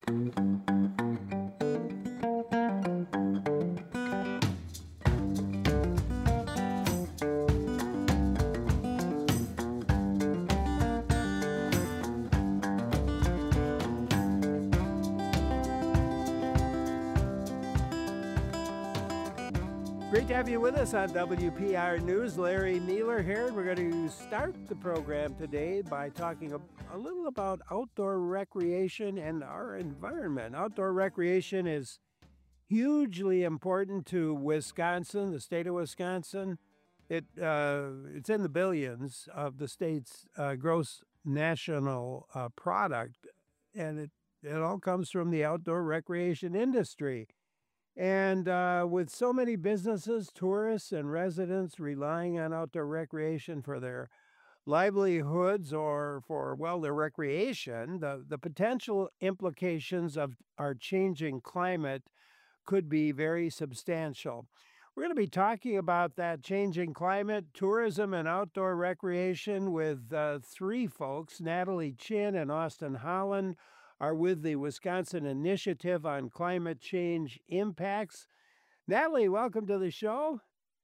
Great to have you with us on WPR News. Larry Mueller here. We're going to start the program today by talking a little about outdoor recreation and our environment. Outdoor recreation is hugely important to Wisconsin, the state of Wisconsin. It's in the billions of the state's gross national product, and it all comes from the outdoor recreation industry. And with so many businesses, tourists, and residents relying on outdoor recreation for their livelihoods or for, well, their recreation, the potential implications of our changing climate could be very substantial. We're going to be talking about that changing climate, tourism, and outdoor recreation with three folks. Natalie Chin and Austin Holland are with the Wisconsin Initiative on Climate Change Impacts. Natalie, welcome to the show.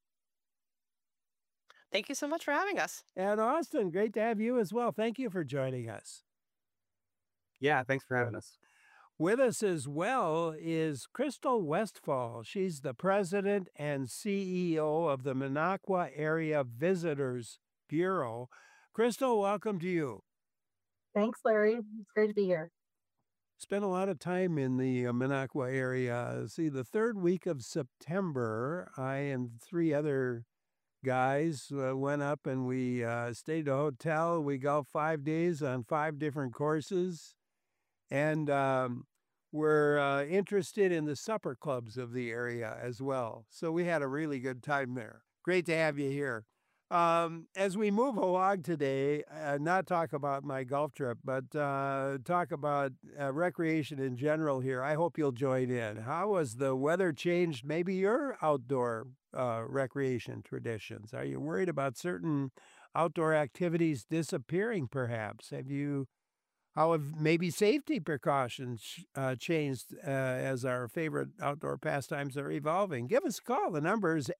Thank you so much for having us. And Austin, great to have you as well. Thank you for joining us. Yeah, thanks for having us. With us as well is Crystal Westfall. She's the president and CEO of the Minocqua Area Visitors Bureau. Crystal, welcome to you. Thanks, Larry. It's great to be here. Spent a lot of time in the Minocqua area. See, the third week of September, I and three other guys went up and we stayed at a hotel. We golfed 5 days on 5 different courses. And we're interested in the supper clubs of the area as well. So we had a really good time there. Great to have you here. As we move along today, not talk about my golf trip, but talk about recreation in general here. I hope you'll join in. How has the weather changed maybe your outdoor recreation traditions? Are you worried about certain outdoor activities disappearing perhaps? How have maybe safety precautions changed as our favorite outdoor pastimes are evolving? Give us a call. The number is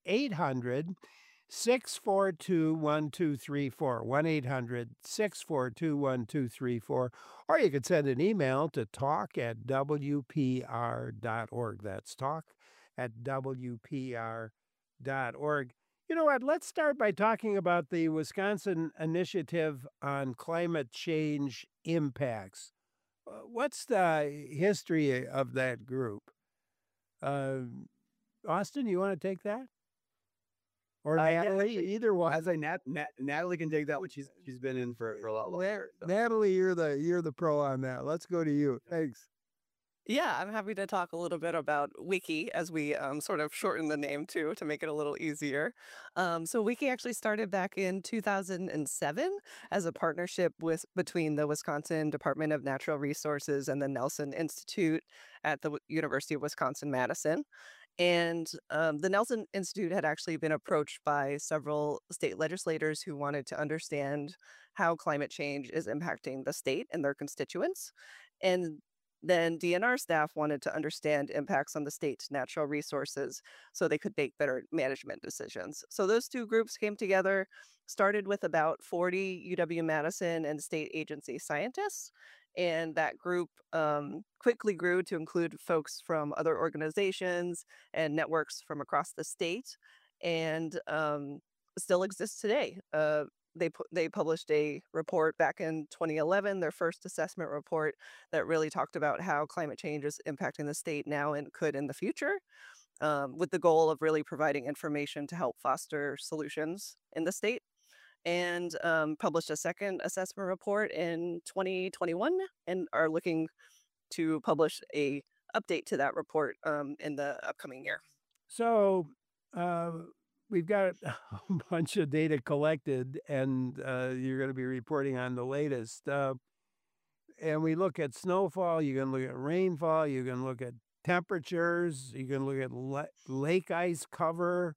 800-642-1234, 1-800-642-1234. Or you could send an email to talk@wpr.org. That's talk@wpr.org. You know what? Let's start by talking about the Wisconsin Initiative on Climate Change Impacts. What's the history of that group? Austin, you want to take that? Or Natalie, either one. I'd say Natalie can take that one. She's been in for a lot longer. So. Natalie, you're the pro on that. Let's go to you. Thanks. Yeah, I'm happy to talk a little bit about Wiki as we sort of shorten the name too to make it a little easier. So Wiki actually started back in 2007 as a partnership between the Wisconsin Department of Natural Resources and the Nelson Institute at the University of Wisconsin-Madison. And the Nelson Institute had actually been approached by several state legislators who wanted to understand how climate change is impacting the state and their constituents. And then DNR staff wanted to understand impacts on the state's natural resources so they could make better management decisions. So those two groups came together, started with about 40 UW-Madison and state agency scientists. And that group quickly grew to include folks from other organizations and networks from across the state, and still exists today. They published a report back in 2011, their first assessment report that really talked about how climate change is impacting the state now and could in the future, with the goal of really providing information to help foster solutions in the state. And published a second assessment report in 2021 and are looking to publish a update to that report in the upcoming year. So we've got a bunch of data collected, and you're going to be reporting on the latest. And we look at snowfall, you can look at rainfall, you can look at temperatures, you can look at lake ice cover.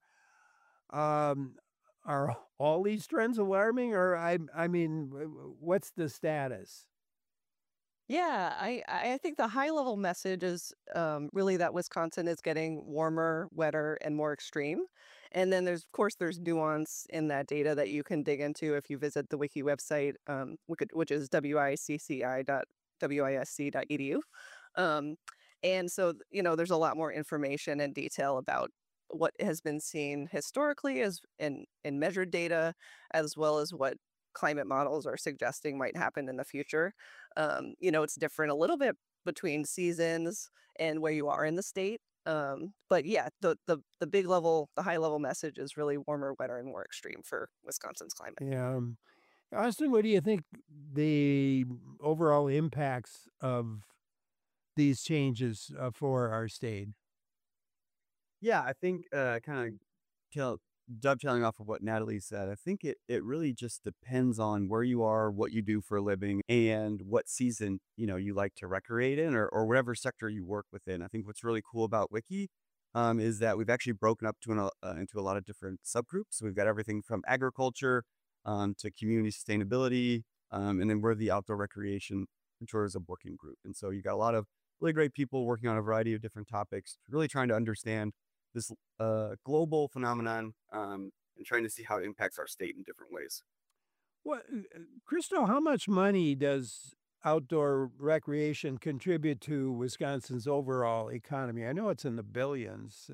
Are all these trends alarming, or I mean, what's the status? Yeah, I think the high level message is really that Wisconsin is getting warmer, wetter, and more extreme. And then there's, of course, there's nuance in that data that you can dig into if you visit the wiki website, which is wicci.wisc.edu. Um, and so, there's a lot more information and detail about what has been seen historically as in measured data, as well as what climate models are suggesting might happen in the future. It's different a little bit between seasons and where you are in the state. But yeah, the big level, the high level message is really warmer, wetter, and more extreme for Wisconsin's climate. Yeah. Austin, what do you think the overall impacts of these changes for our state? Yeah, I think kind of dovetailing off of what Natalie said, I think it really just depends on where you are, what you do for a living, and what season you like to recreate in, or whatever sector you work within. I think what's really cool about Wiki is that we've actually broken up into a lot of different subgroups. We've got everything from agriculture to community sustainability, and then we're the outdoor recreation and tourism working group. And so you got a lot of really great people working on a variety of different topics, really trying to understand this global phenomenon and trying to see how it impacts our state in different ways. What, Crystal, how much money does outdoor recreation contribute to Wisconsin's overall economy? I know it's in the billions.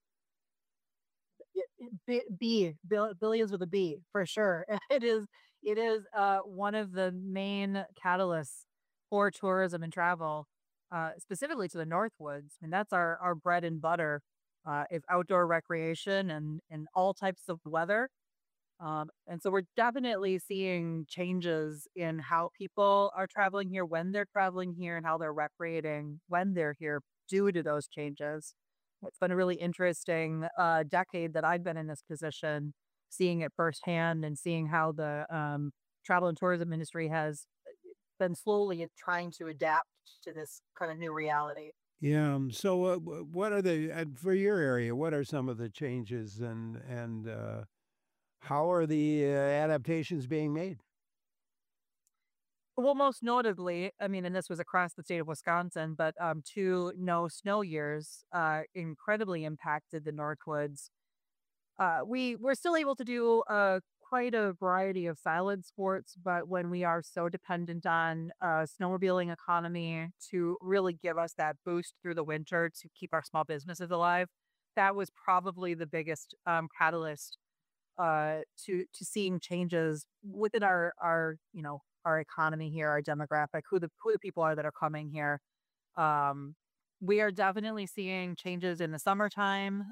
Billions with a B for sure. It is one of the main catalysts for tourism and travel, specifically to the Northwoods. And that's our bread and butter, is outdoor recreation and all types of weather. And so we're definitely seeing changes in how people are traveling here, when they're traveling here, and how they're recreating when they're here due to those changes. It's been a really interesting decade that I've been in this position, seeing it firsthand and seeing how the travel and tourism industry has been slowly trying to adapt to this kind of new reality. Yeah. So, what are for your area? What are some of the changes, and how are the adaptations being made? Well, most notably, I mean, and this was across the state of Wisconsin, but 2 no snow years incredibly impacted the Northwoods. We're still able to do quite a variety of silent sports, but when we are so dependent on snowmobiling economy to really give us that boost through the winter to keep our small businesses alive, that was probably the biggest catalyst to seeing changes within our economy here, our demographic, who the people are that are coming here. Um, we are definitely seeing changes in the summertime,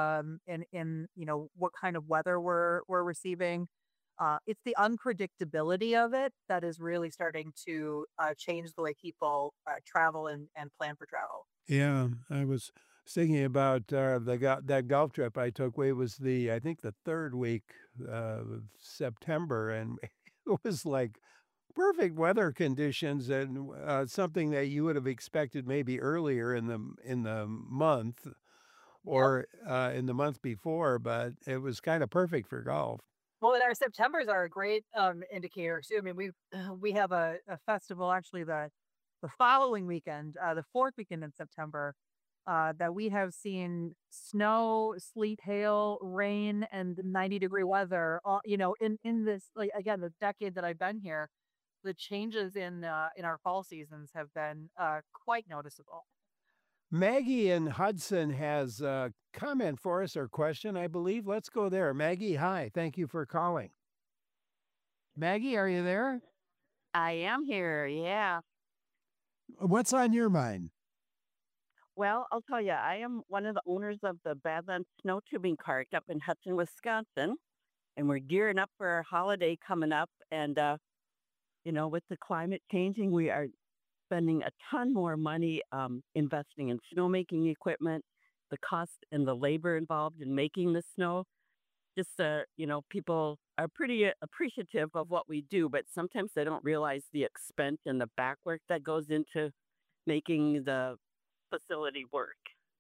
in what kind of weather we're receiving. It's the unpredictability of it that is really starting to change the way people travel and plan for travel. Yeah, I was thinking about that golf trip I took. It was I think the third week of September, and it was like perfect weather conditions, and something that you would have expected maybe earlier in the month Yep. or in the month before, but it was kind of perfect for golf. Well, and our Septembers are a great indicator too. I mean, we have a festival actually the following weekend, the fourth weekend in September, that we have seen snow, sleet, hail, rain, and 90-degree weather. In this, like, again, the decade that I've been here, the changes in our fall seasons have been quite noticeable. Maggie in Hudson has a comment for us or question, I believe. Let's go there. Maggie, hi. Thank you for calling. Maggie, are you there? I am here, yeah. What's on your mind? Well, I'll tell you, I am one of the owners of the Badlands Snow Tubing Cart up in Hudson, Wisconsin, and we're gearing up for our holiday coming up. And, with the climate changing, we are spending a ton more money investing in snowmaking equipment, the cost and the labor involved in making the snow. Just, people are pretty appreciative of what we do, but sometimes they don't realize the expense and the back work that goes into making the facility work.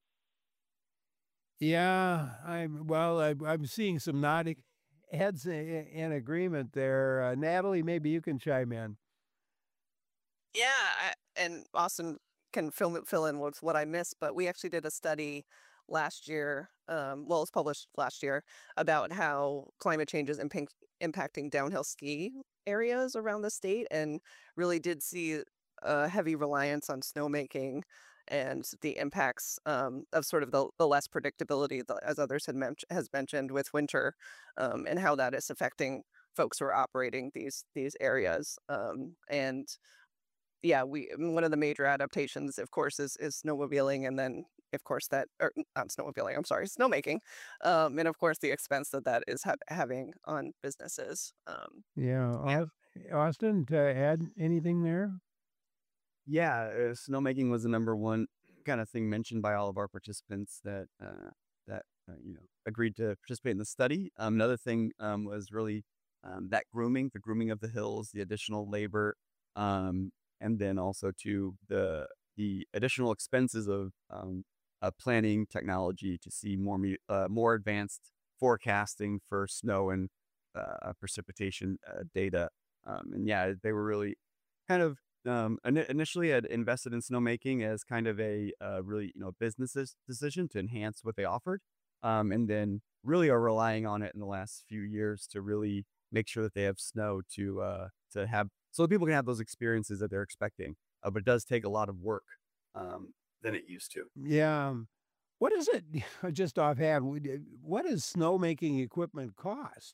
Yeah, I'm seeing some nodding heads in agreement there. Natalie, maybe you can chime in. Yeah, and Austin can fill in with what I missed, but we actually did a study last year. Well, it was published last year about how climate change is impacting downhill ski areas around the state, and really did see a heavy reliance on snowmaking and the impacts of sort of the less predictability, as others has mentioned with winter, and how that is affecting folks who are operating these areas. And yeah, one of the major adaptations, of course, is snowmobiling, and then of course that or not snowmobiling, I'm sorry, snowmaking, and of course the expense that is having on businesses. Yeah. Yeah. Austin, to add anything there? Yeah, snowmaking was the number one kind of thing mentioned by all of our participants that agreed to participate in the study. Another thing was really the grooming of the hills, the additional labor, and then also to the additional expenses of planning technology to see more advanced forecasting for snow and precipitation data. And yeah, they were really kind of initially had invested in snowmaking as kind of a really business decision to enhance what they offered, and then really are relying on it in the last few years to really make sure that they have snow to have so that people can have those experiences that they're expecting. But it does take a lot of work than it used to. Yeah. What is it, just offhand, what does snowmaking equipment cost?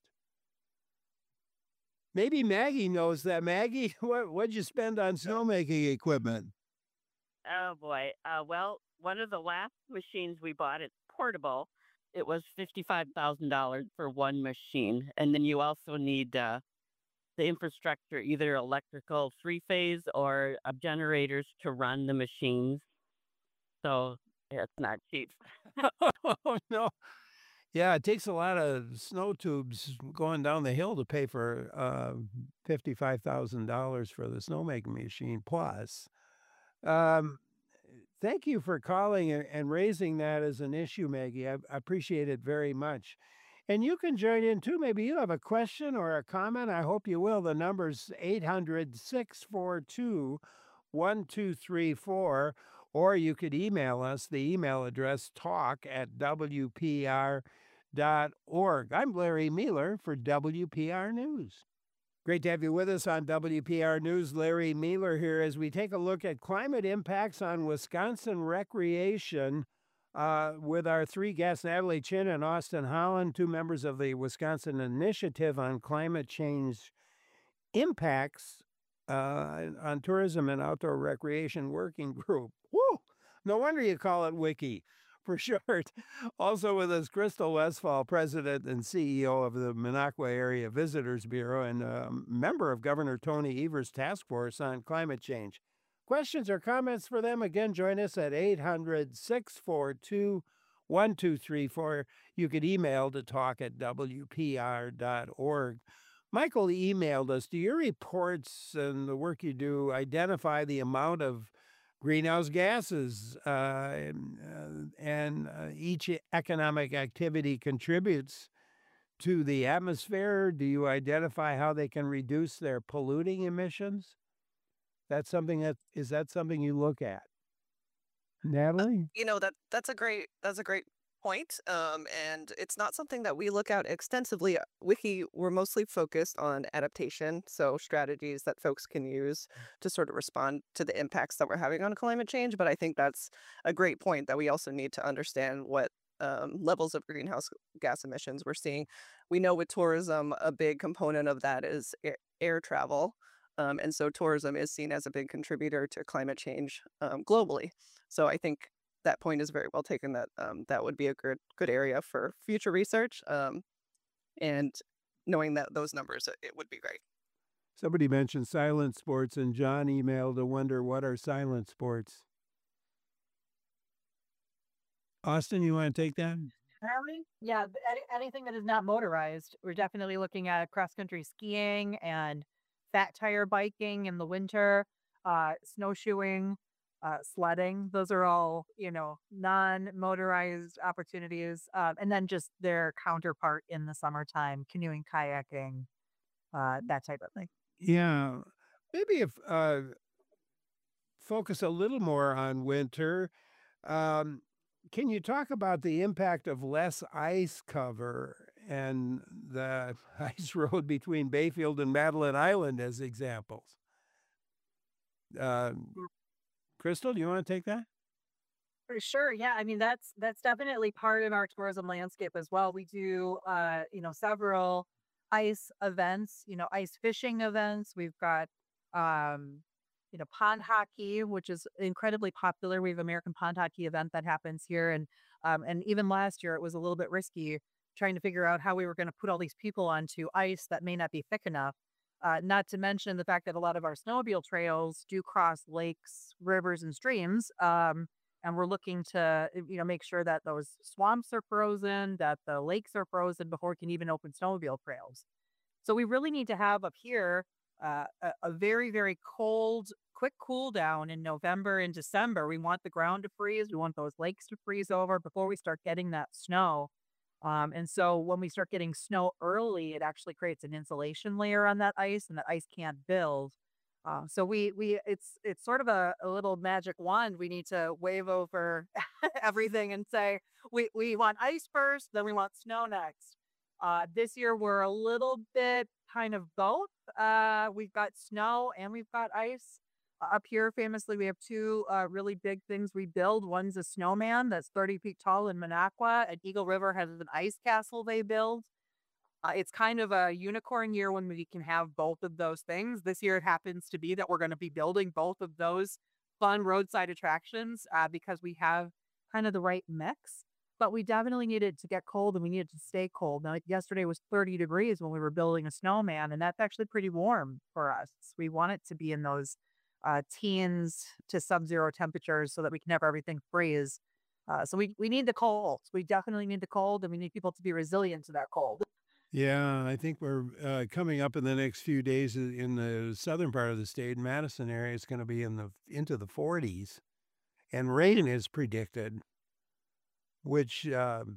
Maybe Maggie knows that. Maggie, what'd you spend on snowmaking equipment? Oh boy. Well, one of the last machines we bought, it's portable. It was $55,000 for one machine, and then you also need the infrastructure, either electrical three phase or generators to run the machines. So it's not cheap. Oh, no. Yeah, it takes a lot of snow tubes going down the hill to pay for $55,000 for the snowmaking machine plus. Um, Thank you for calling and raising that as an issue, Maggie. I appreciate it very much. And you can join in too. Maybe you have a question or a comment. I hope you will. The number's 800-642-1234, or you could email us. The email address talk@wpr.org. I'm Larry Mealer for WPR News. Great to have you with us on WPR News. Larry Mealer here as we take a look at climate impacts on Wisconsin recreation with our three guests, Natalie Chin and Austin Holland, two members of the Wisconsin Initiative on Climate Change Impacts on Tourism and Outdoor Recreation Working Group. Woo! No wonder you call it WICI for short. Also with us, Crystal Westfall, President and CEO of the Minocqua Area Visitors Bureau and a member of Governor Tony Evers' task force on climate change. Questions or comments for them? Again, join us at 800-642-1234. You could email to talk@wpr.org. Michael emailed us, do your reports and the work you do identify the amount of greenhouse gases and each economic activity contributes to the atmosphere? Do you identify how they can reduce their polluting emissions? Is that something you look at? Natalie? That's a great point. And it's not something that we look at extensively. Wiki, we're mostly focused on adaptation, so strategies that folks can use to sort of respond to the impacts that we're having on climate change. But I think that's a great point that we also need to understand what levels of greenhouse gas emissions we're seeing. We know with tourism, a big component of that is air travel. And so tourism is seen as a big contributor to climate change globally. So I think that point is very well taken, that that would be a good area for future research. And knowing that those numbers, it would be great. Somebody mentioned silent sports, and John emailed to wonder what are silent sports. Austin, you want to take that? Yeah, anything that is not motorized. We're definitely looking at cross-country skiing and fat tire biking in the winter, snowshoeing, sledding. Those are all, non-motorized opportunities. And then just their counterpart in the summertime, canoeing, kayaking, that type of thing. Yeah. Maybe if focus a little more on winter. Um, can you talk about the impact of less ice cover and the ice road between Bayfield and Madeline Island as examples? Uh, Crystal, do you want to take that? For sure. Yeah. I mean, that's definitely part of our tourism landscape as well. We do several ice events, ice fishing events. We've got um, pond hockey, which is incredibly popular. We have American pond hockey event that happens here. And even last year it was a little bit risky trying to figure out how we were going to put all these people onto ice that may not be thick enough. Not to mention the fact that a lot of our snowmobile trails do cross lakes, rivers, and streams. And we're looking to make sure that those swamps are frozen, that the lakes are frozen before we can even open snowmobile trails. So we really need to have up here a very, very cold, quick cool down in November and December. We want the ground to freeze. We want those lakes to freeze over before we start getting that snow. And so when we start getting snow early, it actually creates an insulation layer on that ice, and that ice can't build. So it's sort of a little magic wand. We need to wave over everything and say we want ice first, then we want snow next. This year we're a little bit kind of both. We've got snow and we've got ice. Up here, famously, we have two really big things we build. One's a snowman that's 30 feet tall in Minocqua, and Eagle River has an ice castle they build. It's kind of a unicorn year when we can have both of those things. This year, it happens to be that we're going to be building both of those fun roadside attractions because we have kind of the right mix. But we definitely needed to get cold and we needed to stay cold. Now, yesterday was 30 degrees when we were building a snowman, and that's actually pretty warm for us. We want it to be in those teens to sub-zero temperatures so that we can have everything freeze. So we need the cold. We definitely need the cold, and we need people to be resilient to that cold. Yeah, I think we're coming up in the next few days in the southern part of the state, Madison area. It's going to be into the 40s, and rain is predicted, which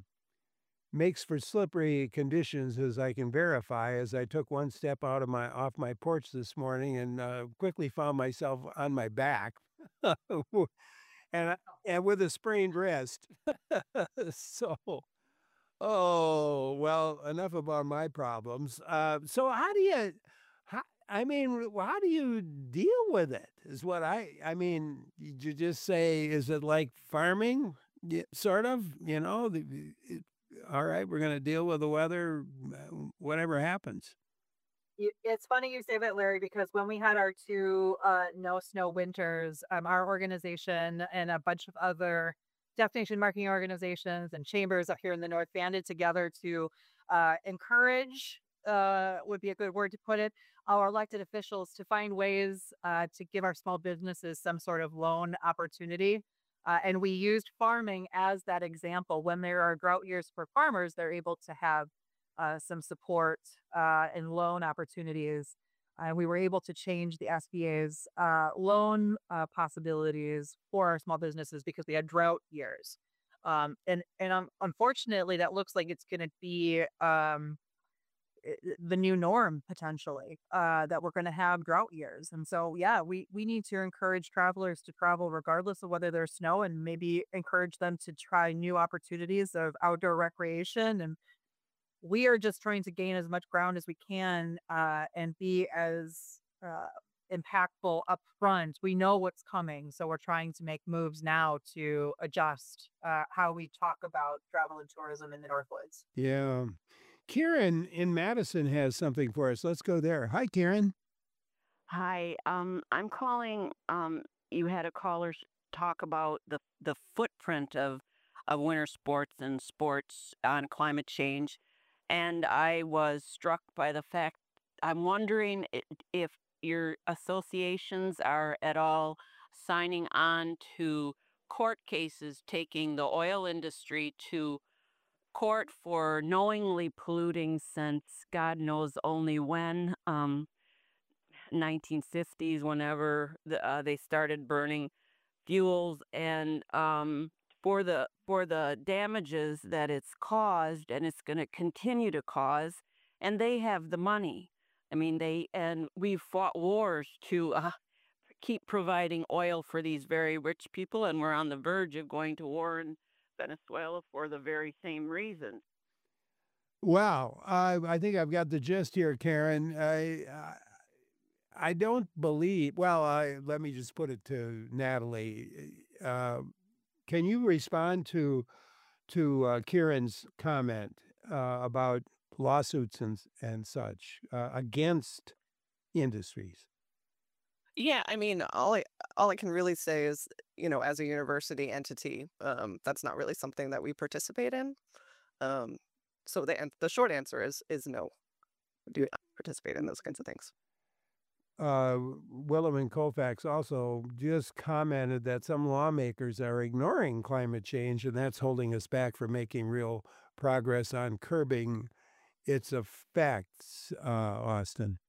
makes for slippery conditions, as I can verify. As I took one step off my porch this morning and quickly found myself on my back, and with a sprained wrist. So. Oh, well, enough about my problems. So how do you deal with it is what I mean, you just say, is it like farming? Sort of, all right, we're going to deal with the weather, whatever happens. It's funny you say that, Larry, because when we had our two no snow winters, our organization and a bunch of other destination marketing organizations and chambers up here in the north banded together to encourage, would be a good word to put it, our elected officials to find ways to give our small businesses some sort of loan opportunity. And we used farming as that example. When there are drought years for farmers, they're able to have some support and loan opportunities. And we were able to change the SBA's loan possibilities for our small businesses because we had drought years. Unfortunately, that looks like it's going to be the new norm potentially, that we're going to have drought years. And so, yeah, we need to encourage travelers to travel regardless of whether there's snow, and maybe encourage them to try new opportunities of outdoor recreation. And we are just trying to gain as much ground as we can and be as impactful up front. We know what's coming, so we're trying to make moves now to adjust how we talk about travel and tourism in the Northwoods. Yeah. Karen in Madison has something for us. Let's go there. Hi, Karen. Hi, I'm calling. You had a caller talk about the footprint of winter sports and sports on climate change, and I was struck by the fact. I'm wondering if your associations are at all signing on to court cases taking the oil industry to court for knowingly polluting since God knows only when. 1950s, whenever they started burning fuels, and for the damages that it's caused, and it's going to continue to cause, and they have the money. I mean, we've fought wars to keep providing oil for these very rich people, and we're on the verge of going to war in Venezuela for the very same reasons. Wow, I think I've got the gist here, Karen. I don't believe. Well, let me just put it to Natalie. Can you respond to Kieran's comment about lawsuits and such against industries? Yeah, I mean, all I can really say is, as a university entity, that's not really something that we participate in. Um, so the short answer is no. We do not participate in those kinds of things. Willem and Colfax also just commented that some lawmakers are ignoring climate change, and that's holding us back from making real progress on curbing its effects, Austin.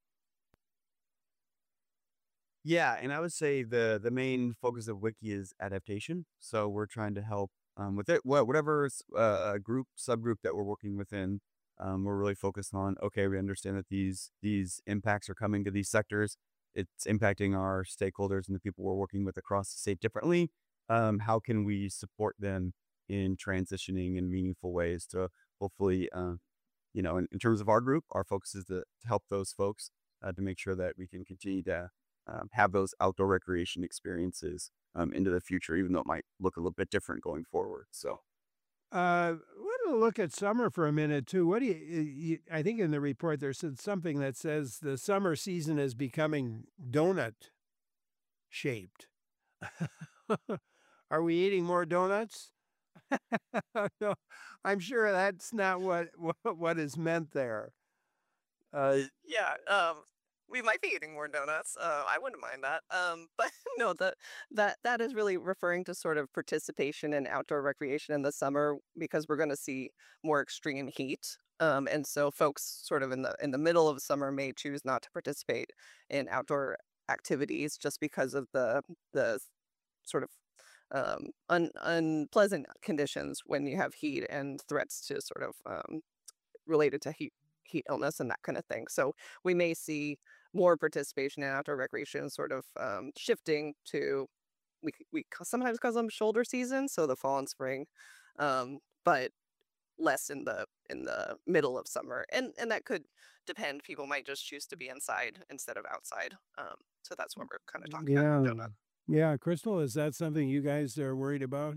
Yeah, and I would say the main focus of Wiki is adaptation. So we're trying to help with it, whatever subgroup that we're working within. We're really focused on, okay, we understand that these impacts are coming to these sectors. It's impacting our stakeholders and the people we're working with across the state differently. How can we support them in transitioning in meaningful ways to hopefully, in terms of our group, our focus is to help those folks to make sure that we can continue to have those outdoor recreation experiences into the future, even though it might look a little bit different going forward. So, We'll look at summer for a minute too. What do I think in the report there's something that says the summer season is becoming donut shaped. Are we eating more donuts? No, I'm sure that's not what is meant there. Yeah, we might be eating more donuts. I wouldn't mind that. But no, that is really referring to sort of participation in outdoor recreation in the summer because we're going to see more extreme heat. And so folks sort of in the middle of summer may choose not to participate in outdoor activities just because of the sort of unpleasant conditions when you have heat and threats to sort of related to heat illness and that kind of thing. So we may see more participation in outdoor recreation sort of shifting to sometimes call them shoulder season, so the fall and spring, but less in the middle of summer, and that could depend. People might just choose to be inside instead of outside. So that's what we're kind of talking about. Yeah, yeah, Crystal, is that something you guys are worried about?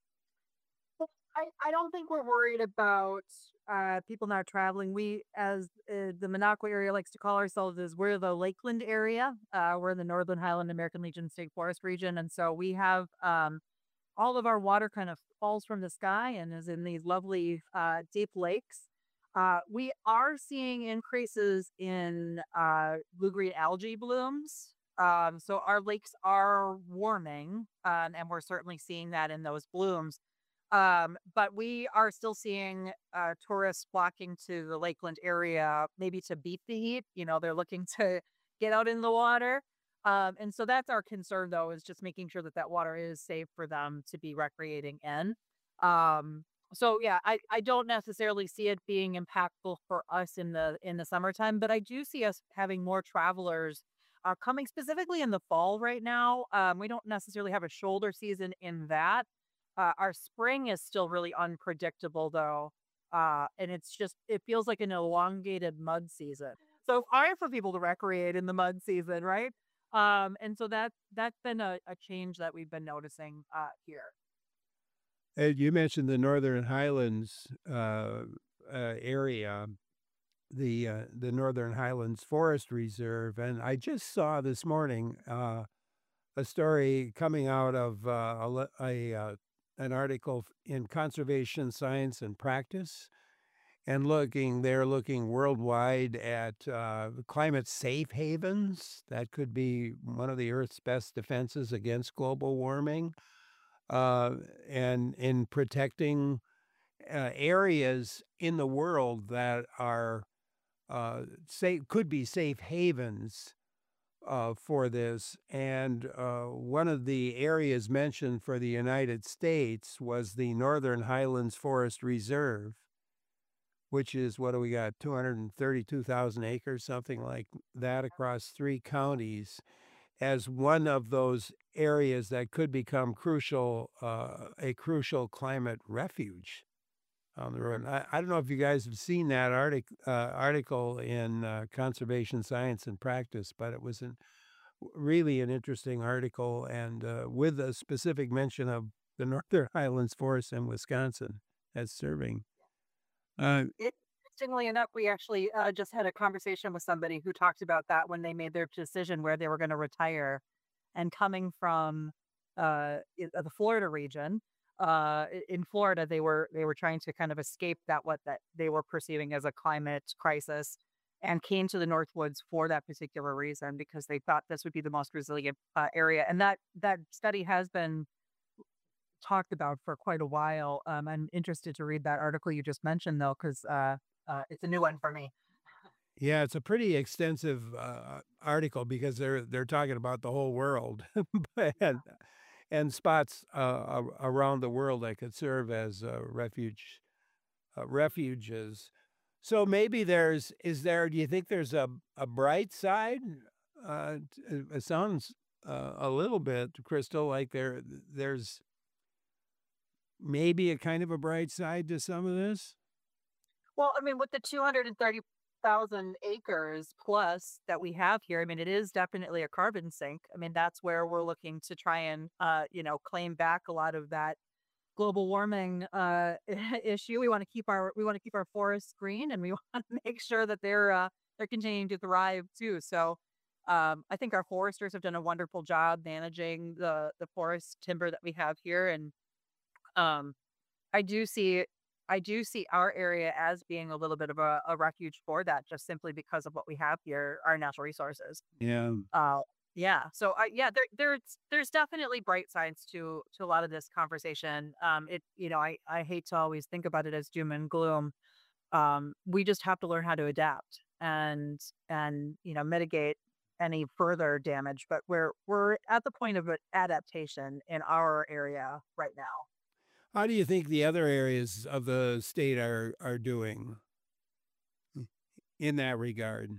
I don't think we're worried about people not traveling. We, as the Minocqua area likes to call ourselves, is we're the Lakeland area. We're in the Northern Highland American Legion State Forest region, and so we have all of our water kind of falls from the sky and is in these lovely deep lakes. We are seeing increases in blue-green algae blooms. So our lakes are warming, and we're certainly seeing that in those blooms. But we are still seeing tourists flocking to the Lakeland area, maybe to beat the heat. They're looking to get out in the water. And so that's our concern, though, is just making sure that that water is safe for them to be recreating in. So yeah, I don't necessarily see it being impactful for us in the summertime, but I do see us having more travelers coming specifically in the fall right now. We don't necessarily have a shoulder season in that. Our spring is still really unpredictable though. And it feels like an elongated mud season. So it's hard for people to recreate in the mud season, right? And so that's been a change that we've been noticing here. You mentioned the Northern Highlands area, the Northern Highlands Forest Reserve, and I just saw this morning a story coming out of an article in Conservation Science and Practice, and they're looking worldwide at climate safe havens. That could be one of the Earth's best defenses against global warming, and in protecting areas in the world that are could be safe havens for this. And one of the areas mentioned for the United States was the Northern Highlands Forest Reserve, which is, what do we got, 232,000 acres, something like that, across 3 counties. as one of those areas that could become a crucial climate refuge on the road. I don't know if you guys have seen that article in Conservation Science and Practice, but it was really an interesting article, and with a specific mention of the Northern Highlands Forest in Wisconsin as serving. Interestingly enough, we actually just had a conversation with somebody who talked about that when they made their decision where they were going to retire, and coming from the Florida region. In Florida, they were trying to kind of escape what that they were perceiving as a climate crisis, and came to the Northwoods for that particular reason because they thought this would be the most resilient area. And that study has been talked about for quite a while. I'm interested to read that article you just mentioned, though, because it's a new one for me. Yeah, it's a pretty extensive article because they're talking about the whole world, and spots around the world that could serve as refuges. So maybe do you think there's a bright side? It sounds a little bit, Crystal, like there's maybe a kind of a bright side to some of this. Well, I mean, with the 230,000 acres plus that we have here, I mean, it is definitely a carbon sink. I mean, that's where we're looking to try and, claim back a lot of that global warming issue. We want to keep our forests green, and we want to make sure that they're continuing to thrive too. So, I think our foresters have done a wonderful job managing the forest timber that we have here, and um, I do see our area as being a little bit of a refuge for that, just simply because of what we have here, our natural resources. Yeah. Yeah. So there's definitely bright sides to a lot of this conversation. I hate to always think about it as doom and gloom. We just have to learn how to adapt and mitigate any further damage. But we're at the point of an adaptation in our area right now. How do you think the other areas of the state are doing in that regard?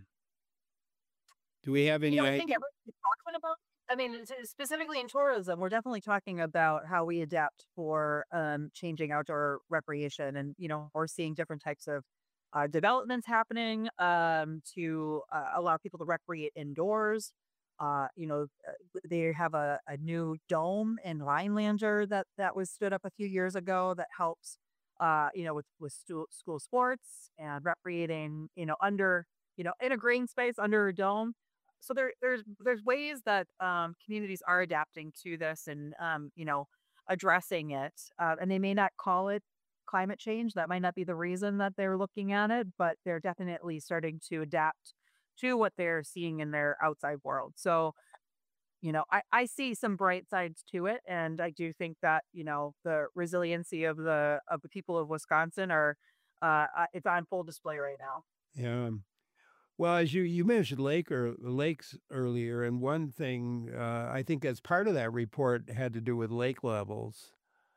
Do we have any I idea? think everyone's talking about. I mean, specifically in tourism, we're definitely talking about how we adapt for changing outdoor recreation, and we're seeing different types of developments happening to allow people to recreate indoors. They have a new dome in Rhinelander that was stood up a few years ago that helps, with school sports and recreating, under, in a green space under a dome. So there's ways that communities are adapting to this and addressing it, and they may not call it climate change. That might not be the reason that they're looking at it, but they're definitely starting to adapt to what they're seeing in their outside world. So, I see some bright sides to it, and I do think that the resiliency of the people of Wisconsin it's on full display right now. Yeah. Well, as you mentioned lakes earlier, and one thing I think as part of that report had to do with lake levels.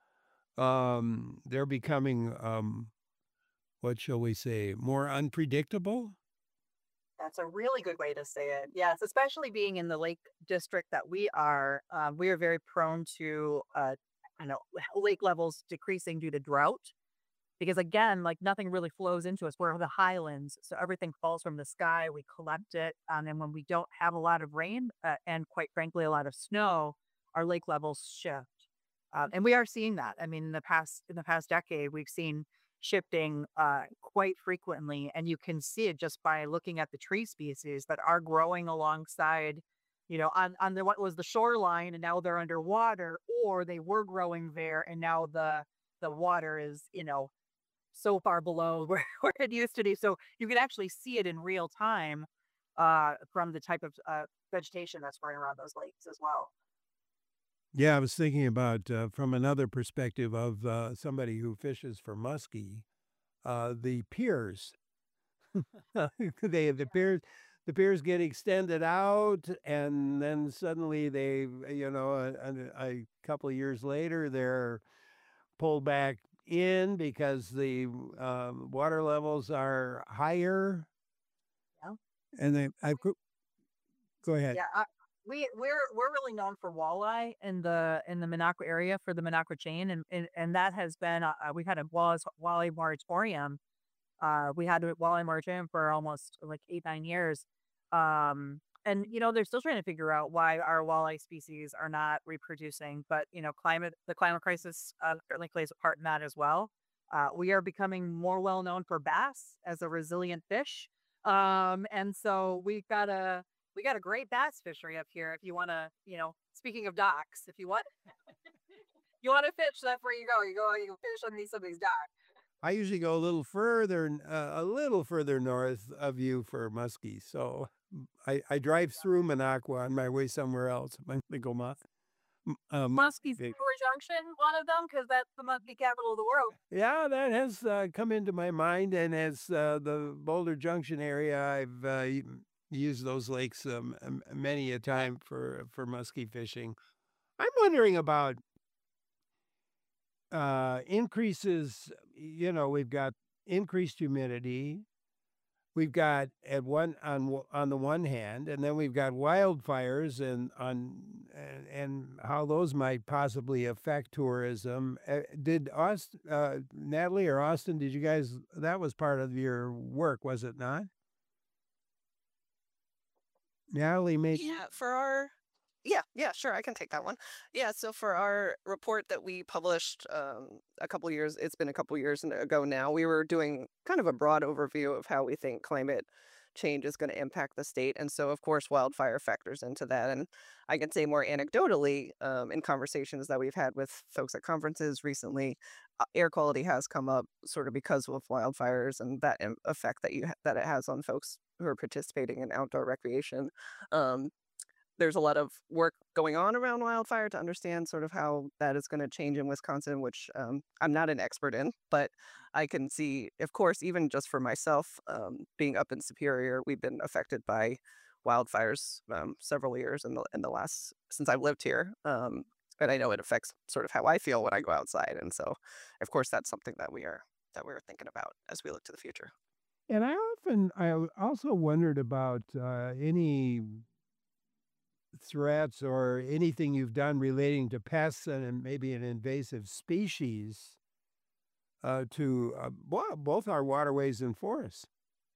They're becoming what shall we say, more unpredictable. That's a really good way to say it. Yes, especially being in the lake district that we are very prone to, I know, lake levels decreasing due to drought. Because again, like nothing really flows into us. We're the highlands, so everything falls from the sky. We collect it, and when we don't have a lot of rain and, quite frankly, a lot of snow, our lake levels shift. And we are seeing that. I mean, in the past decade, we've seen shifting quite frequently, and you can see it just by looking at the tree species that are growing alongside, on what was the shoreline, and now they're underwater, or they were growing there, and now the water is, so far below where it used to be. So you can actually see it in real time from the type of vegetation that's growing around those lakes as well. Yeah, I was thinking about from another perspective of somebody who fishes for muskie, the piers. The piers get extended out, and then suddenly a couple of years later, they're pulled back in because the water levels are higher. Yeah. And go ahead. Yeah. we're really known for walleye in the Minocqua area for the Minocqua chain, and that has been we've had a walleye moratorium. We had a walleye moratorium for almost like 8 9 years, and they're still trying to figure out why our walleye species are not reproducing. But the climate crisis certainly plays a part in that as well. We are becoming more well known for bass as a resilient fish, and so we got a great bass fishery up here. If you want to, speaking of docks, if you want you want to fish, that's where you go. You fish on some of these docks. I usually go a little further north of you for muskie. So I drive through Minocqua on my way somewhere else. Michael Muskie's Brewer Junction, one of them, because that's the muskie capital of the world. Yeah, that has come into my mind, and as the Boulder Junction area, I've used those lakes many a time for muskie fishing. I'm wondering about increases. We've got increased humidity. We've got on the one hand, and then we've got wildfires and how those might possibly affect tourism. Did Natalie or Austin? Did you guys? That was part of your work, was it not? Natalie made. Yeah, sure, I can take that one. Yeah, so for our report that we published it's been a couple years ago now, we were doing kind of a broad overview of how we think climate change is going to impact the state. And so, of course, wildfire factors into that. And I can say more anecdotally, in conversations that we've had with folks at conferences recently, air quality has come up sort of because of wildfires and that effect that it has on folks who are participating in outdoor recreation. Um, there's a lot of work going on around wildfire to understand sort of how that is going to change in Wisconsin, which I'm not an expert in, but I can see, of course, even just for myself, being up in Superior, we've been affected by wildfires several years in the last since I've lived here, and I know it affects sort of how I feel when I go outside, and so, of course, that's something that we're thinking about as we look to the future. And I also wondered about any threats or anything you've done relating to pests and maybe an invasive species to both our waterways and forests.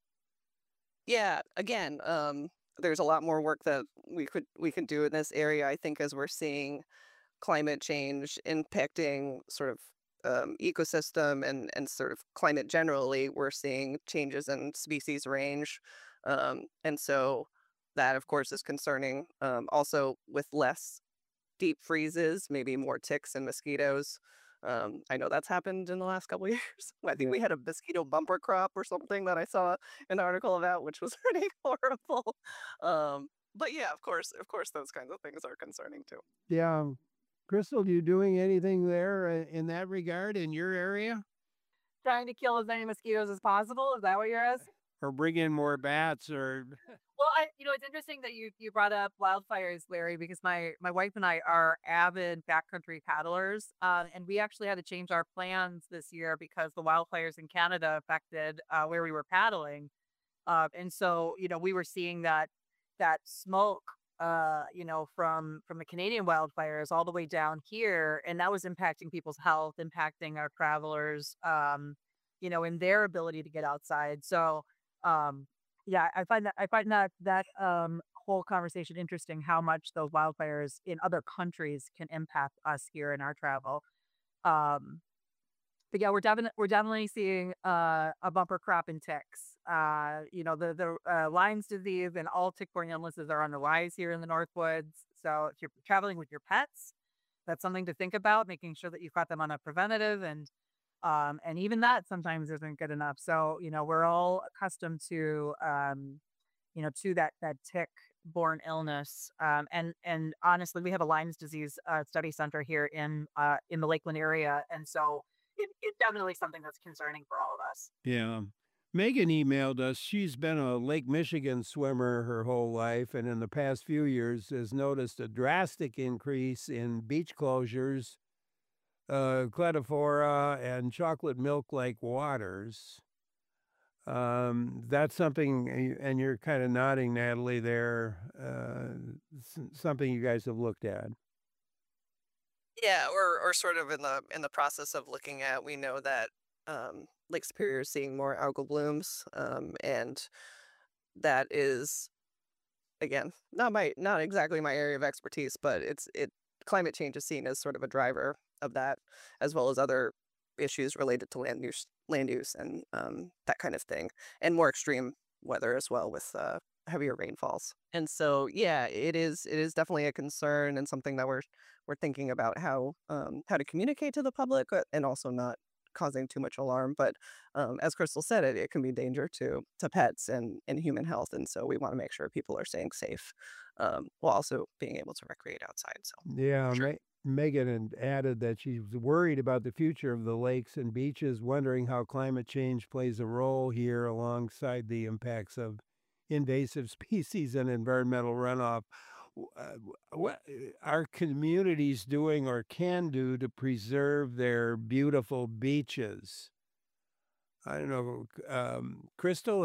Yeah, again, there's a lot more work that we can do in this area. I think as we're seeing climate change impacting sort of ecosystem and sort of climate generally, we're seeing changes in species range, and so that, of course, is concerning. Also, with less deep freezes, maybe more ticks and mosquitoes. I know that's happened in the last couple of years. I think we had a mosquito bumper crop or something that I saw an article about, which was pretty horrible. But yeah, of course, those kinds of things are concerning too. Yeah. Crystal, you doing anything there in that regard in your area? Trying to kill as many mosquitoes as possible. Is that what you're asking? Or bring in more bats or Well, it's interesting that you brought up wildfires, Larry, because my wife and I are avid backcountry paddlers, and we actually had to change our plans this year because the wildfires in Canada affected where we were paddling, and so we were seeing that smoke, from the Canadian wildfires all the way down here, and that was impacting people's health, impacting our travelers, in their ability to get outside. So. Yeah, I find that whole conversation interesting. How much those wildfires in other countries can impact us here in our travel. Um, but yeah, we're definitely seeing a bumper crop in ticks. The Lyme's disease and all tick-borne illnesses are on the rise here in the Northwoods. So if you're traveling with your pets, that's something to think about. Making sure that you've got them on a preventative and even that sometimes isn't good enough. So, we're all accustomed to that tick-borne illness. And honestly, we have a Lyme's disease study center here in the Lakeland area, and so it's definitely something that's concerning for all of us. Yeah. Megan emailed us. She's been a Lake Michigan swimmer her whole life, and in the past few years has noticed a drastic increase in beach closures, Cletophora and chocolate milk-like waters. That's something, and you're kind of nodding, Natalie, there, something you guys have looked at. Yeah, or sort of in the process of looking at, we know that Lake Superior is seeing more algal blooms, and that is again not exactly my area of expertise, but it climate change is seen as sort of a driver of that, as well as other issues related to land use, and that kind of thing, and more extreme weather as well with heavier rainfalls. And so, yeah, it is definitely a concern and something that we're thinking about how to communicate to the public, and also not causing too much alarm. But as Crystal said, it can be danger to pets and human health, and so we want to make sure people are staying safe, while also being able to recreate outside. So, Yeah, for sure. Megan had added that she's worried about the future of the lakes and beaches, wondering how climate change plays a role here alongside the impacts of invasive species and environmental runoff. What are communities doing or can do to preserve their beautiful beaches? I don't know, Crystal,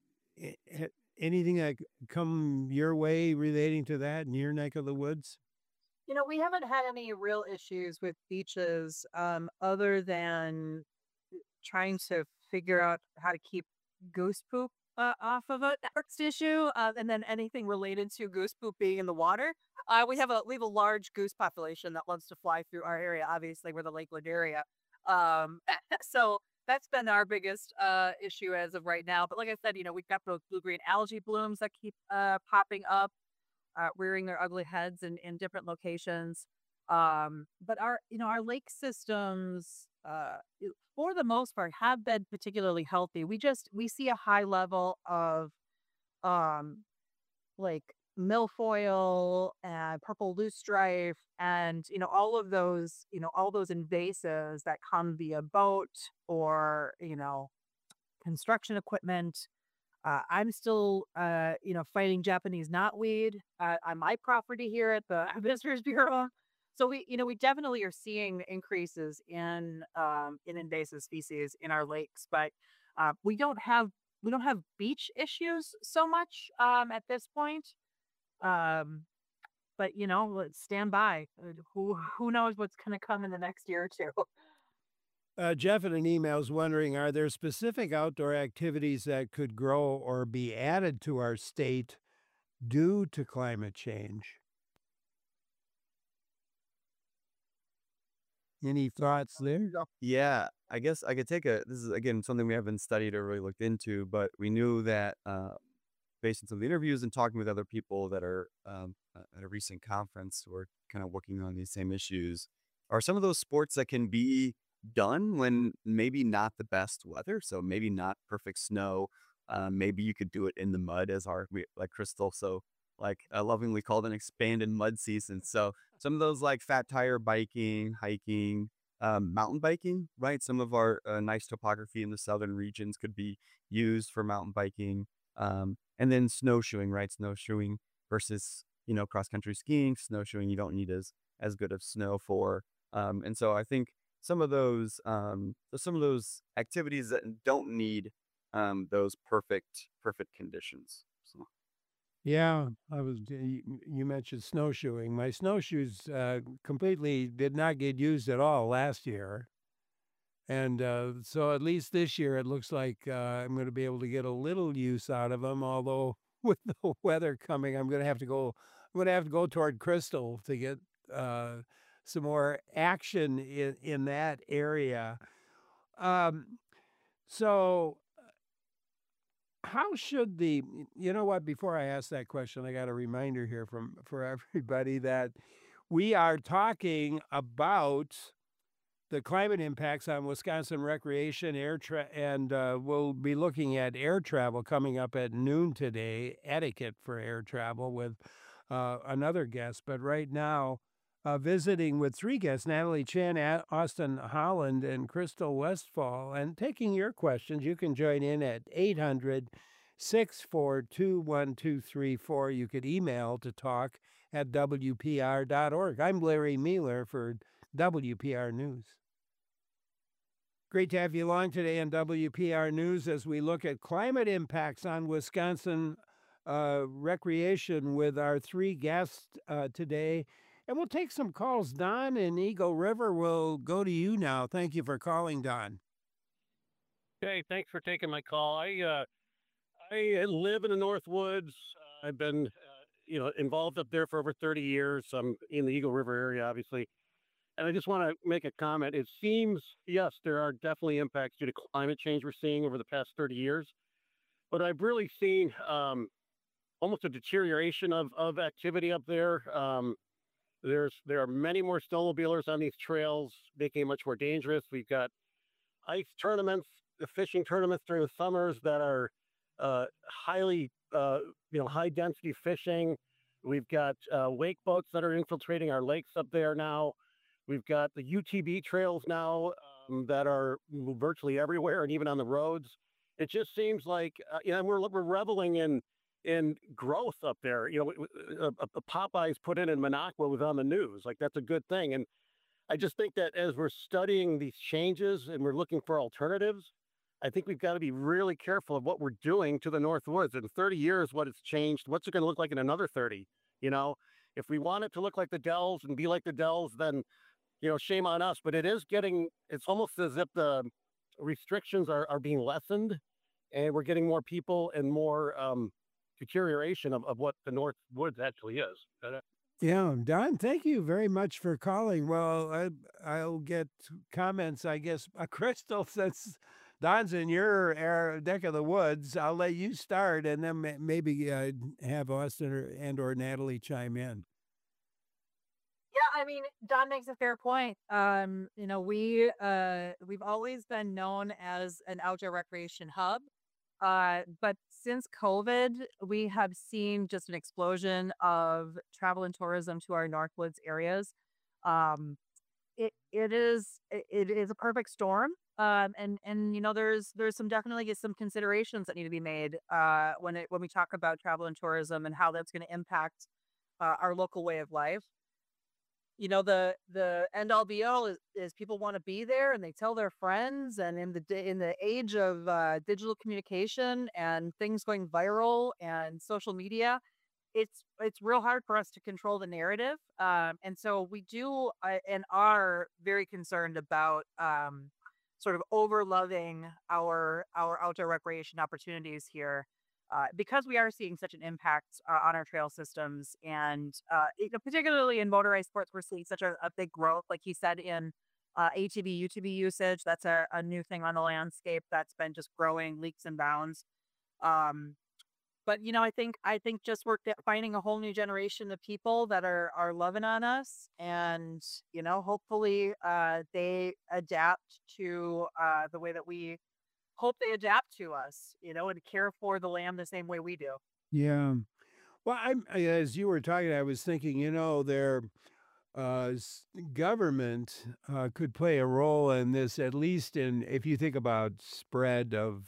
anything that come your way relating to that in your neck of the woods? We haven't had any real issues with beaches, other than trying to figure out how to keep goose poop off of it. Next issue, and then anything related to goose poop being in the water. We have a large goose population that loves to fly through our area. Obviously, we're the Lakeland area, um, so that's been our biggest issue as of right now. But like I said, we've got those blue green algae blooms that keep popping up, rearing their ugly heads in different locations. But our lake systems, for the most part, have been particularly healthy. We see a high level of um, like milfoil and purple loosestrife, and all those invasives that come via boat or construction equipment. I'm still, fighting Japanese knotweed on my property here at the Visitors Bureau. So we definitely are seeing increases in invasive species in our lakes, but we don't have beach issues so much at this point. Um, but let's stand by. Who knows what's going to come in the next year or two? Jeff in an email is wondering, are there specific outdoor activities that could grow or be added to our state due to climate change? Any thoughts there? Yeah, I guess I could take this is again something we haven't studied or really looked into, but we knew that based on some of the interviews and talking with other people that are at a recent conference who are kind of working on these same issues, are some of those sports that can be done when maybe not the best weather, so maybe not perfect snow. Maybe you could do it in the mud, as like Crystal so like lovingly called an expanded mud season. So some of those like fat tire biking, hiking, mountain biking, right? Some of our nice topography in the southern regions could be used for mountain biking. And then snowshoeing, right? Snowshoeing versus, cross country skiing. Snowshoeing, you don't need as good of snow for. And so I think some of those activities that don't need those perfect conditions. So. Yeah, you mentioned snowshoeing. My snowshoes completely did not get used at all last year. And so at least this year, it looks like I'm going to be able to get a little use out of them. Although with the weather coming, I'm going to have to go. I'm going to have to go toward Crystal to get some more action in that area. Um, so how should you know what, before I ask that question, I got a reminder here for everybody that we are talking about the climate impacts on Wisconsin recreation and we'll be looking at air travel coming up at noon today, etiquette for air travel with another guest. But right now, visiting with three guests, Natalie Chan, Austin Holland, and Crystal Westfall, and taking your questions. You can join in at 800-642-1234. You could email to talk at WPR.org. I'm Larry Mueller for WPR News. Great to have you along today on WPR News as we look at climate impacts on Wisconsin recreation with our three guests today. And we'll take some calls. Don in Eagle River will go to you now. Thank you for calling, Don. Hey, thanks for taking my call. I live in the North Woods. I've been, involved up there for over 30 years. I'm in the Eagle River area, obviously. And I just want to make a comment. It seems, yes, there are definitely impacts due to climate change we're seeing over the past 30 years. But I've really seen almost a deterioration of activity up there. There are many more snowmobilers on these trails, making it much more dangerous. We've got ice tournaments, fishing tournaments during the summers that are highly, high density fishing. We've got wake boats that are infiltrating our lakes up there now. We've got the UTV trails now that are virtually everywhere and even on the roads. It just seems like, we're reveling in growth up there. A Popeyes put in Minocqua was on the news. Like, that's a good thing. And I just think that as we're studying these changes and we're looking for alternatives, I think we've got to be really careful of what we're doing to the North Woods. In 30 years, what it's changed, what's it going to look like in another 30? If we want it to look like the Dells and be like the Dells, then, shame on us. But it's almost as if the restrictions are being lessened and we're getting more people and more deterioration of what the North Woods actually is. Yeah, Don, thank you very much for calling. Well, I'll get comments, I guess. Crystal, since Don's in your neck of the woods, I'll let you start and then maybe have Austin and or Natalie chime in. Yeah, I mean, Don makes a fair point. We've always been known as an outdoor recreation hub. But since COVID, we have seen just an explosion of travel and tourism to our Northwoods areas. Um, it is a perfect storm. There's definitely some considerations that need to be made when we talk about travel and tourism and how that's going to impact our local way of life. The end all be all is people want to be there and they tell their friends, and in the age of digital communication and things going viral and social media, it's real hard for us to control the narrative. And so we do and are very concerned about sort of overloving our outdoor recreation opportunities here. Because we are seeing such an impact on our trail systems, and particularly in motorized sports, we're seeing such a big growth, like he said, in ATV, UTV usage. That's a new thing on the landscape that's been just growing leaps and bounds. But I think just finding a whole new generation of people that are loving on us, and hopefully they adapt to the way that we hope they adapt to us, and care for the lamb the same way we do. Yeah. Well, as you were talking, I was thinking, their government could play a role in this, at least if you think about spread of,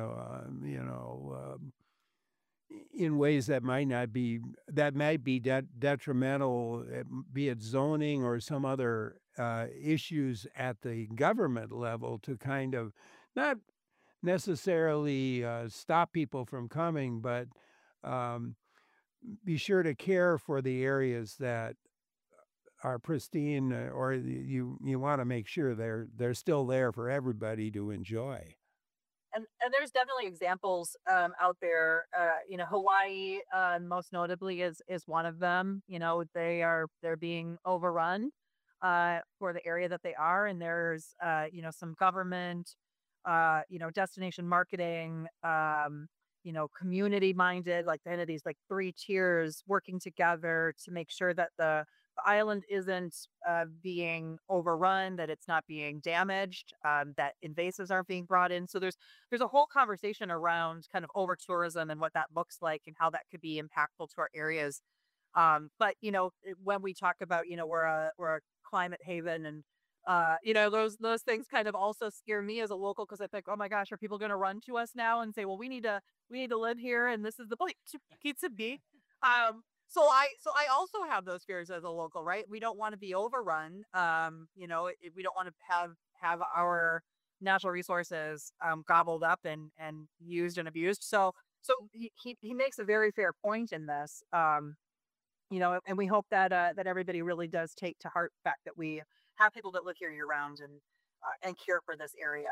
in ways that might be detrimental, be it zoning or some other issues at the government level, to kind of not necessarily stop people from coming, but um, be sure to care for the areas that are pristine, or you want to make sure they're still there for everybody to enjoy. And there's definitely examples out there. Hawaii, most notably, is one of them. They're being overrun for the area that they are, and there's some government, destination marketing, community minded, like kind of these like three tiers working together to make sure that the island isn't being overrun, that it's not being damaged, that invasives aren't being brought in. So there's a whole conversation around kind of over tourism and what that looks like and how that could be impactful to our areas. But when we talk about we're a climate haven, and those things kind of also scare me as a local, because I think, oh my gosh, are people going to run to us now and say, well, we need to live here and this is the place to be. So I also have those fears as a local, right? We don't want to be overrun. We don't want to have our natural resources gobbled up and used and abused. So he makes a very fair point in this. And we hope that that everybody really does take to heart the fact that we have people that live here year round and care for this area.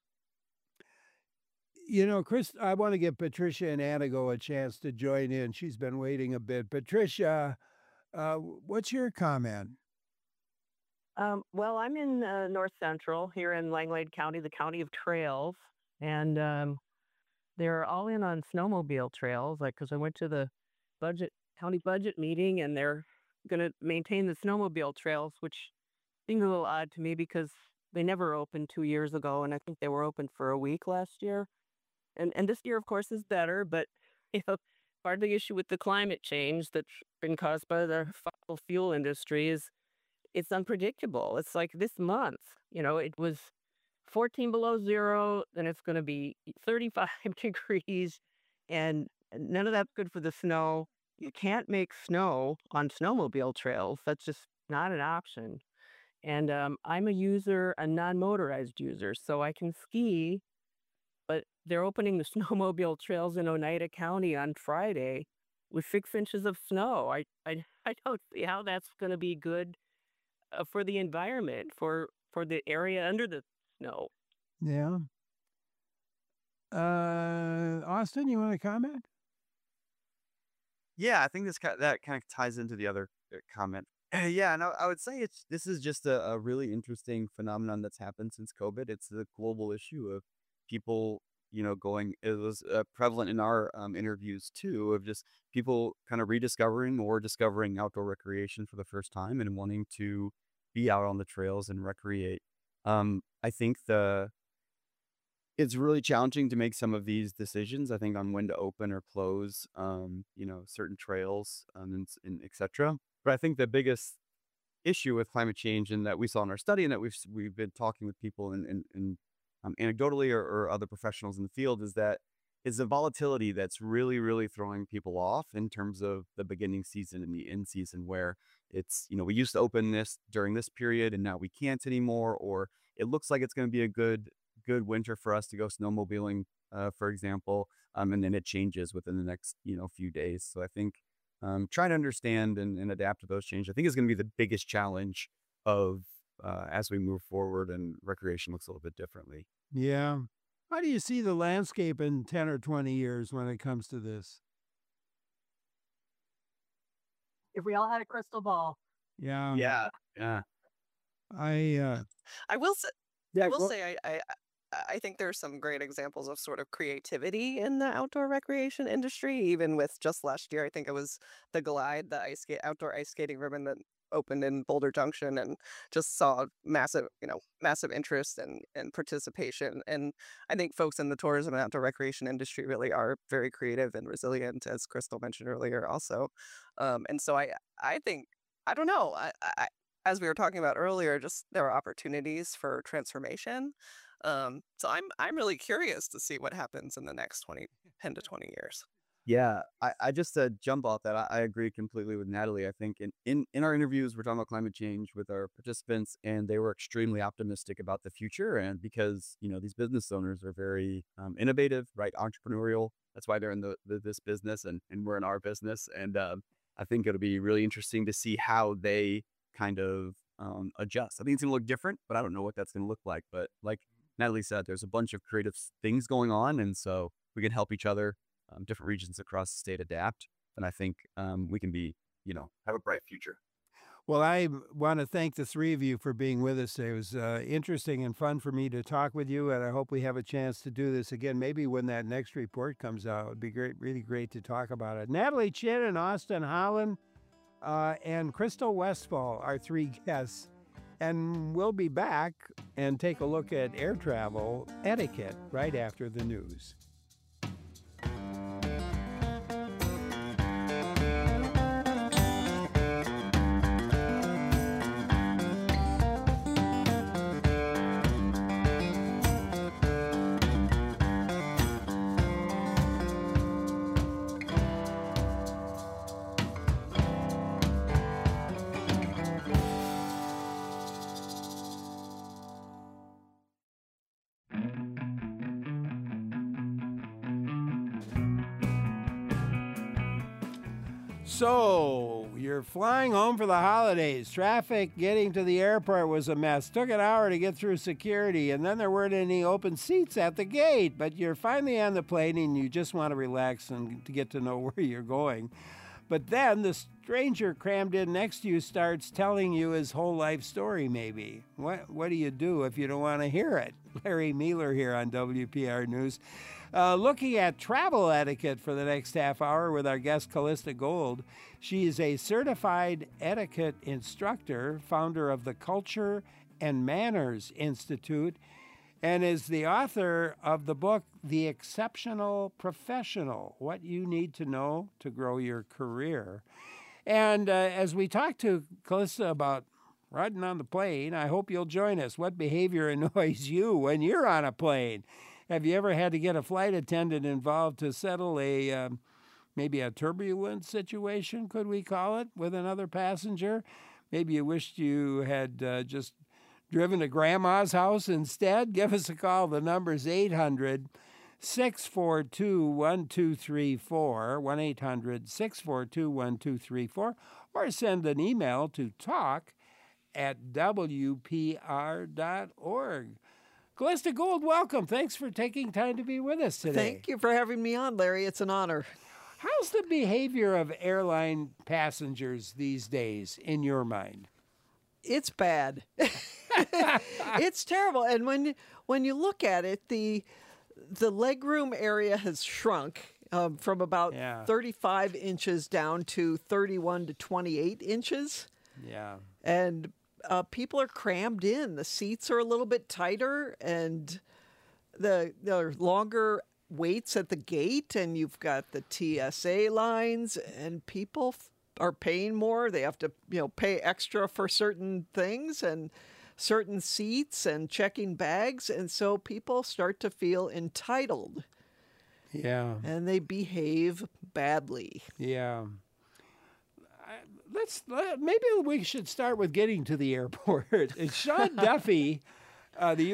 Chris, I want to give Patricia and Anago a chance to join in. She's been waiting a bit. Patricia, what's your comment? Well, I'm in North Central here in Langlade County, the county of trails, and they're all in on snowmobile trails. Like, because I went to the county budget meeting, and they're going to maintain the snowmobile trails, which seems a little odd to me because they never opened 2 years ago, and I think they were open for a week last year. And this year, of course, is better, but part of the issue with the climate change that's been caused by the fossil fuel industry is it's unpredictable. It's like this month, it was 14 below zero, then it's going to be 35 degrees, and none of that's good for the snow. You can't make snow on snowmobile trails. That's just not an option. And I'm a non-motorized user, so I can ski, but they're opening the snowmobile trails in Oneida County on Friday with 6 inches of snow. I don't see how that's going to be good for the environment, for the area under the snow. Yeah. Austin, you want to comment? Yeah, I think that kind of ties into the other comment. Yeah, and I would say this is just a really interesting phenomenon that's happened since COVID. It's the global issue of people, going. It was prevalent in our interviews too, of just people kind of rediscovering or discovering outdoor recreation for the first time and wanting to be out on the trails and recreate. I think it's really challenging to make some of these decisions, I think, on when to open or close, certain trails, and et cetera. But I think the biggest issue with climate change, and that we saw in our study, and that we've been talking with people and anecdotally or other professionals in the field, is the volatility that's really, really throwing people off in terms of the beginning season and the end season, where it's, we used to open this during this period and now we can't anymore, or it looks like it's going to be a good winter for us to go snowmobiling, for example, and then it changes within the next, few days. So I think trying to understand and adapt to those changes, I think, is going to be the biggest challenge of as we move forward and recreation looks a little bit differently. Yeah. How do you see the landscape in 10 or 20 years when it comes to this? If we all had a crystal ball. Yeah. Yeah. I will say, Yeah. will say I think there's some great examples of sort of creativity in the outdoor recreation industry. Even with just last year, I think it was the Glide, the outdoor ice skating ribbon that opened in Boulder Junction, and just saw massive interest and participation. And I think folks in the tourism and outdoor recreation industry really are very creative and resilient, as Crystal mentioned earlier also. And so I think, I don't know, as we were talking about earlier, just there are opportunities for transformation. So I'm really curious to see what happens in the next 10 to 20 years. Yeah, I just jump off that. I agree completely with Natalie. I think in our interviews, we're talking about climate change with our participants, and they were extremely optimistic about the future. And because, these business owners are very innovative, right? Entrepreneurial. That's why they're in this business, and we're in our business. And I think it'll be really interesting to see how they kind of adjust. I think it's going to look different, but I don't know what that's going to look like. But like Natalie said, there's a bunch of creative things going on. And so we can help each other, different regions across the state, adapt. And I think we can be, have a bright future. Well, I want to thank the three of you for being with us today. It was interesting and fun for me to talk with you, and I hope we have a chance to do this again. Maybe when that next report comes out, it would be great, really great to talk about it. Natalie Chin and Austin Holland and Crystal Westfall are three guests, and we'll be back and take a look at air travel etiquette right after the news. So, you're flying home for the holidays. Traffic getting to the airport was a mess. Took an hour to get through security, and then there weren't any open seats at the gate. But you're finally on the plane, and you just want to relax and to get to know where you're going. But then the stranger crammed in next to you starts telling you his whole life story, maybe. What do you do if you don't want to hear it? Larry Mealer here on WPR News. Looking at travel etiquette for the next half hour with our guest, Callista Gold. She is a certified etiquette instructor, founder of the Culture and Manners Institute, and is the author of the book, The Exceptional Professional, What You Need to Know to Grow Your Career. And as we talk to Callista about riding on the plane, I hope you'll join us. What behavior annoys you when you're on a plane? Have you ever had to get a flight attendant involved to settle a maybe a turbulent situation, could we call it, with another passenger? Maybe you wished you had just driven to Grandma's house instead? Give us a call. The number's 800-642-1234, 1-800-642-1234, or send an email to talk@wpr.org. Callista Gold, welcome. Thanks for taking time to be with us today. Thank you for having me on, Larry. It's an honor. How's the behavior of airline passengers these days, in your mind? It's bad. It's terrible. And when you look at it, the legroom area has shrunk from about 35 inches down to 31 to 28 inches. Yeah. And people are crammed in. The seats are a little bit tighter, and there are longer waits at the gate, and you've got the TSA lines, and people are paying more. They have to, pay extra for certain things and certain seats and checking bags, and so people start to feel entitled. Yeah. And they behave badly. Yeah. Maybe we should start with getting to the airport. Sean Duffy, the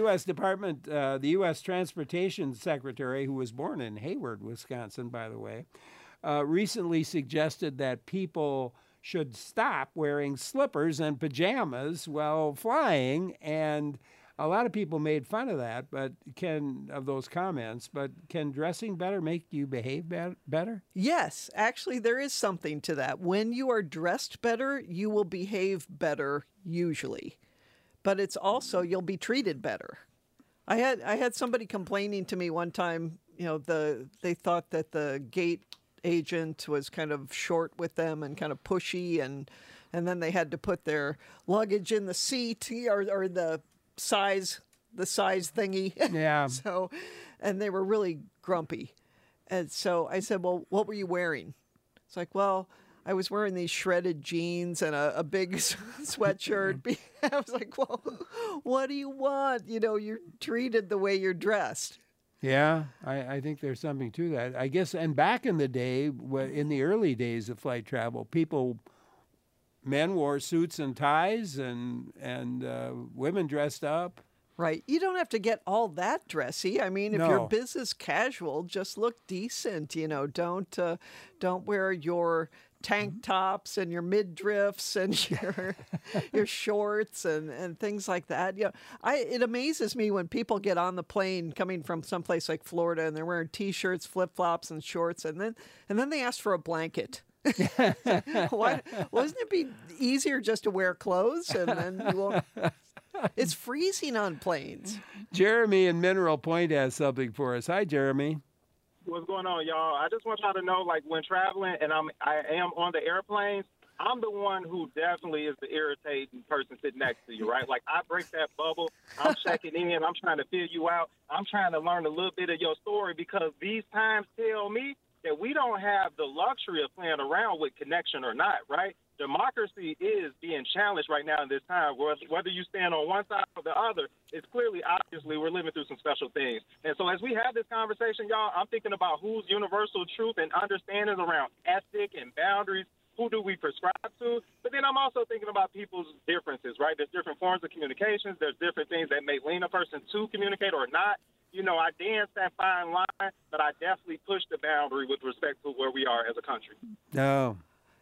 U.S. Transportation Secretary, who was born in Hayward, Wisconsin, by the way, recently suggested that people should stop wearing slippers and pajamas while flying, and a lot of people made fun of that, of those comments. But can dressing better make you behave better? Yes, actually, there is something to that. When you are dressed better, you will behave better usually, but it's also you'll be treated better. I had somebody complaining to me one time. They thought that the gate agent was kind of short with them and kind of pushy, and then they had to put their luggage in the seat or the size thingy. Yeah. So, and they were really grumpy. And so I said, well, what were you wearing? It's like, well, I was wearing these shredded jeans and a big sweatshirt. I was like, well, what do you want? You're treated the way you're dressed. Yeah, I think there's something to that. I guess, and back in the day, in the early days of flight travel, men wore suits and ties, and women dressed up. Right. You don't have to get all that dressy. I mean, if you're business casual, just look decent. Don't wear your tank tops and your midriffs and your shorts and things like that. It amazes me when people get on the plane coming from someplace like Florida and they're wearing T-shirts, flip-flops, and shorts, and then they ask for a blanket. Why wasn't it be easier just to wear clothes and then you won't? It's freezing on planes. Jeremy in Mineral Point has something for us. Hi, Jeremy. What's going on, y'all? I just want y'all to know, like, when traveling and I am on the airplanes, I'm the one who definitely is the irritating person sitting next to you, right? Like, I break that bubble. I'm checking in. I'm trying to feel you out. I'm trying to learn a little bit of your story, because these times tell me that we don't have the luxury of playing around with connection or not, right? Democracy is being challenged right now in this time. Whether you stand on one side or the other, it's obviously, we're living through some special things. And so as we have this conversation, y'all, I'm thinking about whose universal truth and understandings around ethic and boundaries. Who do we prescribe to? But then I'm also thinking about people's differences, right? There's different forms of communications. There's different things that may lean a person to communicate or not. I dance that fine line, but I definitely push the boundary with respect to where we are as a country. No.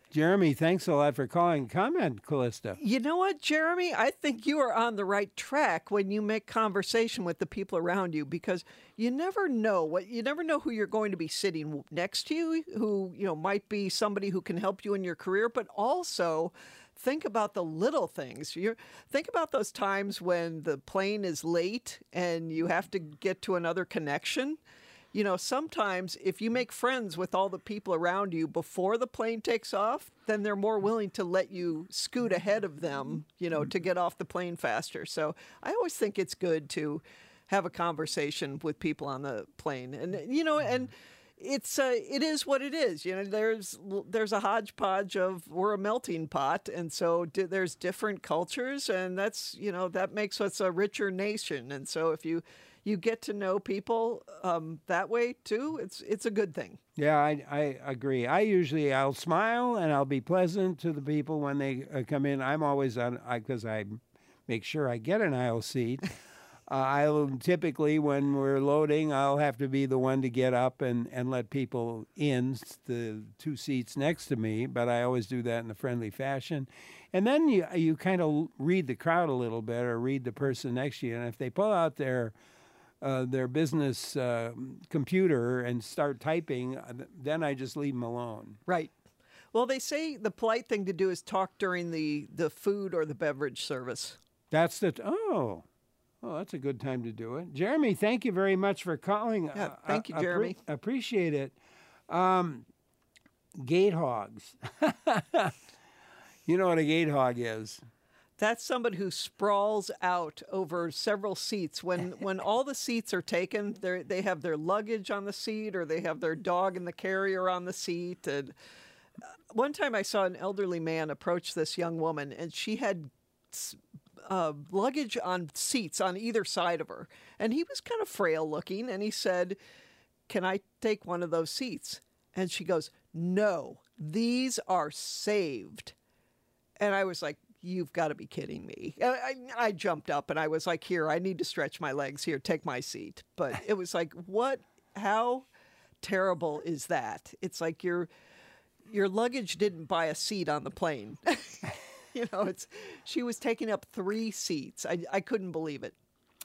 Jeremy, thanks a lot for calling. Comment, Callista. You know what, Jeremy? I think you are on the right track when you make conversation with the people around you, because you never know who you're going to be sitting next to you, who, might be somebody who can help you in your career, but also think about the little things. Think about those times when the plane is late and you have to get to another connection. Sometimes if you make friends with all the people around you before the plane takes off, then they're more willing to let you scoot ahead of them, to get off the plane faster. So I always think it's good to have a conversation with people on the plane. And, and it is what it is. There's a hodgepodge we're a melting pot. And so there's different cultures, and that's, that makes us a richer nation. And so if you get to know people that way too, it's a good thing. Yeah, I agree. I'll smile and I'll be pleasant to the people when they come in. I'm always because I make sure I get an aisle seat. I'll typically, when we're loading, I'll have to be the one to get up and let people in the 2 seats next to me, but I always do that in a friendly fashion. And then you kind of read the crowd a little bit, or read the person next to you, and if they pull out their business computer and start typing, then I just leave them alone. Right. Well, they say the polite thing to do is talk during the food or the beverage service. That's that's a good time to do it. Jeremy, thank you very much for calling. Yeah, thank you, Jeremy. Appreciate it. Gate hogs. You know what a gate hog is? That's somebody who sprawls out over several seats. When all the seats are taken, they have their luggage on the seat, or they have their dog in the carrier on the seat. And one time I saw an elderly man approach this young woman, and she had luggage on seats on either side of her. And he was kind of frail looking, and he said, "Can I take one of those seats?" And she goes, "No, these are saved." And I was like, "You've got to be kidding me." I jumped up and I was like, "Here, I need to stretch my legs. Here, take my seat." But it was like, how terrible is that? It's like your luggage didn't buy a seat on the plane. She was taking up 3 seats. I couldn't believe it.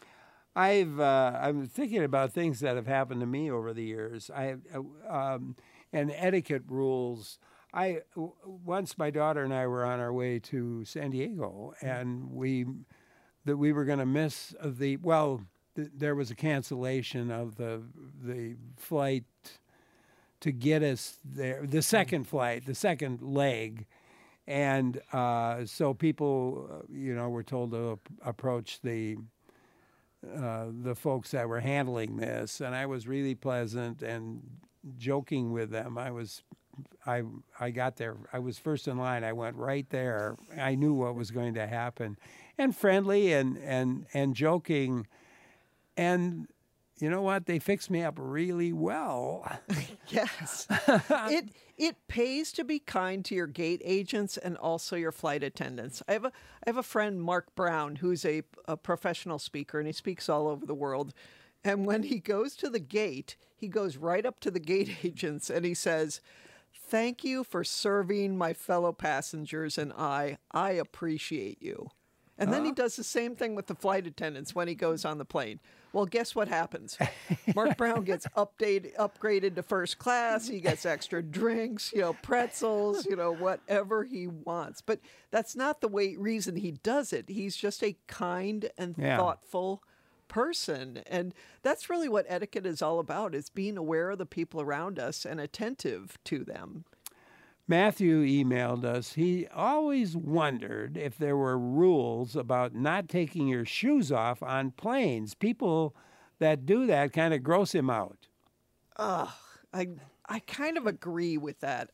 I'm thinking about things that have happened to me over the years. And etiquette rules. Once my daughter and I were on our way to San Diego, and we were going to miss there was a cancellation of the flight to get us there, the second flight, the second leg, and so people, were told to approach the folks that were handling this, and I was really pleasant and joking with them. I got there. I was first in line. I went right there. I knew what was going to happen, and friendly and joking. And you know what? They fixed me up really well. Yes. It pays to be kind to your gate agents and also your flight attendants. I have a friend, Mark Brown, who's a professional speaker, and he speaks all over the world. And when he goes to the gate, he goes right up to the gate agents and he says, "Thank you for serving my fellow passengers, and I appreciate you." And then he does the same thing with the flight attendants when he goes on the plane. Well, guess what happens? Mark Brown gets upgraded to first class. He gets extra drinks, pretzels, whatever he wants. But that's not the reason he does it. He's just a kind and thoughtful person. And that's really what etiquette is all about, is being aware of the people around us and attentive to them. Matthew emailed us. He always wondered if there were rules about not taking your shoes off on planes. People that do that kind of gross him out. I kind of agree with that.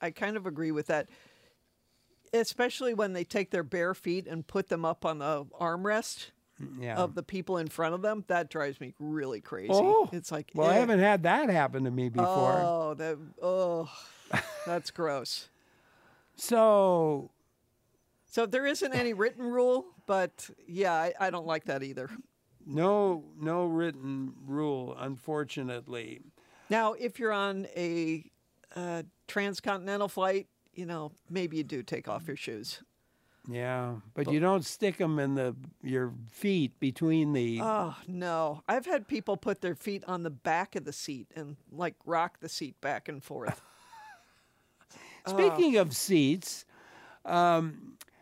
Especially when they take their bare feet and put them up on the armrest of the people in front of them. That drives me really crazy. It's like, I haven't had that happen to me before. That's gross. So there isn't any written rule, but I don't like that either. No written rule, unfortunately. Now, if you're on a transcontinental flight, maybe you do take off your shoes. Yeah, but you don't stick them in your feet between the... Oh, no. I've had people put their feet on the back of the seat and like rock the seat back and forth. Speaking of seats, the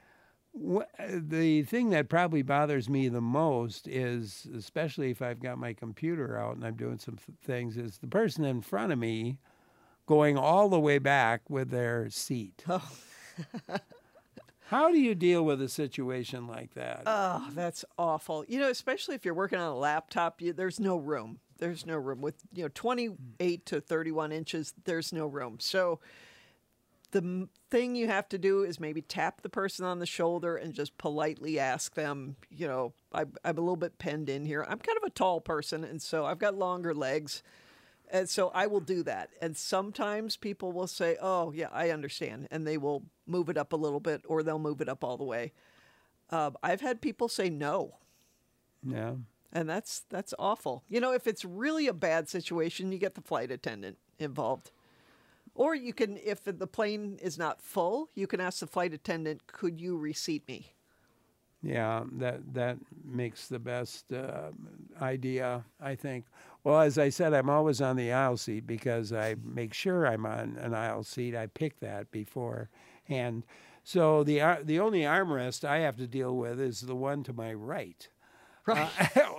thing that probably bothers me the most is, especially if I've got my computer out and I'm doing some things, is the person in front of me going all the way back with their seat. Oh. How do you deal with a situation like that? Oh, that's awful. Especially if you're working on a laptop, there's no room. There's no room. With 28 to 31 inches, there's no room. So the thing you have to do is maybe tap the person on the shoulder and just politely ask them, I'm a little bit penned in here. I'm kind of a tall person, and so I've got longer legs. And so I will do that. And sometimes people will say, oh, yeah, I understand. And they will move it up a little bit, or they'll move it up all the way. I've had people say no. Yeah. And that's awful. If it's really a bad situation, you get the flight attendant involved. Or you can, if the plane is not full, you can ask the flight attendant, could you reseat me? Yeah, that makes the best idea, I think. Well, as I said, I'm always on the aisle seat because I make sure I'm on an aisle seat. I pick that beforehand. So the only armrest I have to deal with is the one to my right. Right.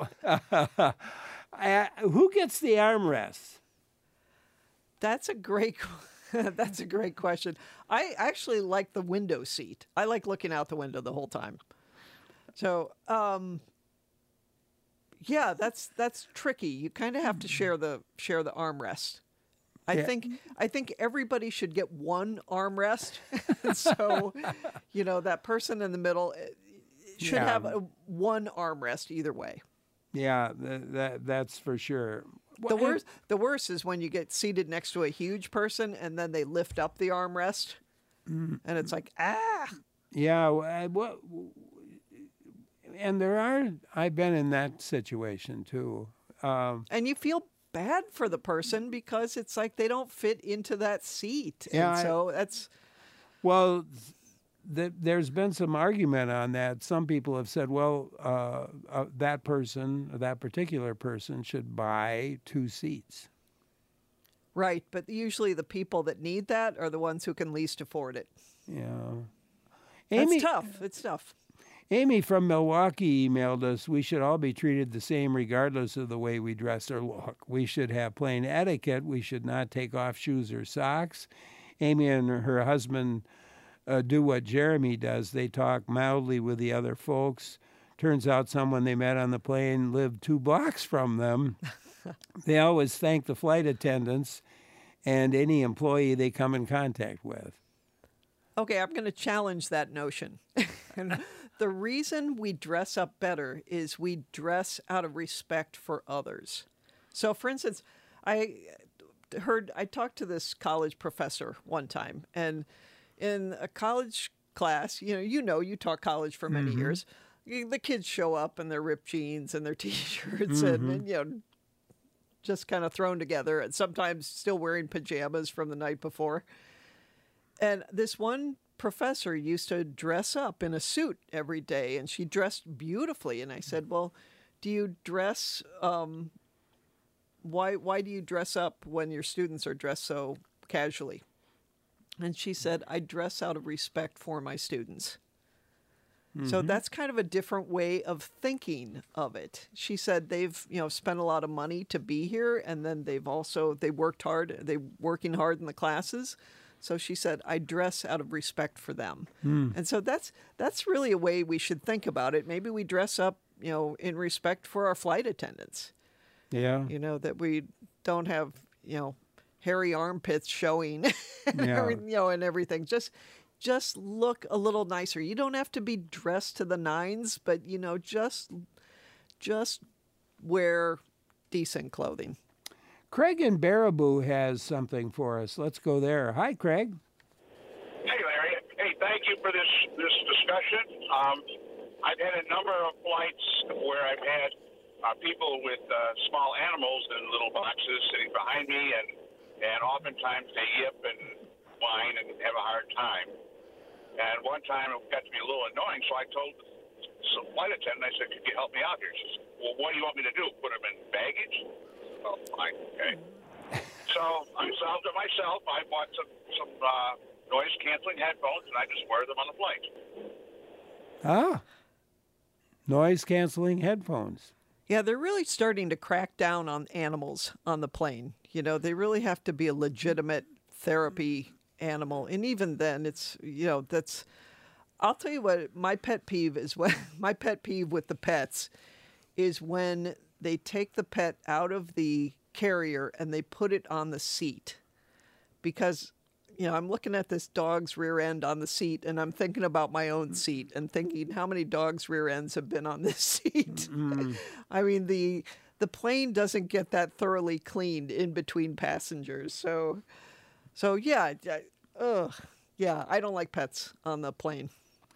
Who gets the armrest? That's a great question. I actually like the window seat. I like looking out the window the whole time. So, yeah, that's tricky. You kind of have to share the armrest. I think everybody should get one armrest. So, that person in the middle should have one armrest either way. Yeah, that's for sure. The worst is when you get seated next to a huge person and then they lift up the armrest, and it's like, ah. Yeah, and I've been in that situation too. And you feel bad for the person because it's like they don't fit into that seat. Yeah, and so that's... Well, there's been some argument on that. Some people have said, well, that particular person should buy 2 seats. Right, but usually the people that need that are the ones who can least afford it. Yeah. It's tough. It's tough. Amy from Milwaukee emailed us, we should all be treated the same regardless of the way we dress or look. We should have plain etiquette. We should not take off shoes or socks. Amy and her husband do what Jeremy does. They talk mildly with the other folks. Turns out someone they met on the plane lived 2 blocks from them. They always thank the flight attendants and any employee they come in contact with. Okay, I'm going to challenge that notion. And the reason we dress up better is we dress out of respect for others. So, for instance, I talked to this college professor one time, and in a college class, you taught college for many years. The kids show up in their ripped jeans and their T-shirts and just kind of thrown together, and sometimes still wearing pajamas from the night before. And this one professor used to dress up in a suit every day, and she dressed beautifully. And I said, well, do you dress, why do you dress up when your students are dressed so casually? And she said, I dress out of respect for my students. So that's kind of a different way of thinking of it. She said they've, spent a lot of money to be here, and then they worked hard, they're working hard in the classes. So she said, I dress out of respect for them. And so that's really a way we should think about it. Maybe we dress up, in respect for our flight attendants. Yeah. That we don't have, hairy armpits showing, and everything. Just look a little nicer. You don't have to be dressed to the nines, but, just wear decent clothing. Craig in Baraboo has something for us. Let's go there. Hi, Craig. Hey, Larry. Hey, thank you for this discussion. I've had a number of flights where I've had people with small animals in little boxes sitting behind me, and oftentimes they yip and whine and have a hard time. And one time it got to be a little annoying, so I told some flight attendant, I said, could you help me out here? She said, well, what do you want me to do? Put them in baggage? Oh, fine, okay. So I solved it myself. I bought some noise-canceling headphones, and I just wear them on the flight. Ah, noise-canceling headphones. Yeah, they're really starting to crack down on animals on the plane. You know, they really have to be a legitimate therapy animal. And even then, it's, you know, that's, I'll tell you what, my pet peeve is my pet peeve with the pets is when they take the pet out of the carrier and they put it on the seat. Because, you know, I'm looking at this dog's rear end on the seat and I'm thinking about my own seat and thinking how many dogs' rear ends have been on this seat. I mean, the plane doesn't get that thoroughly cleaned in between passengers. So yeah, I don't like pets on the plane.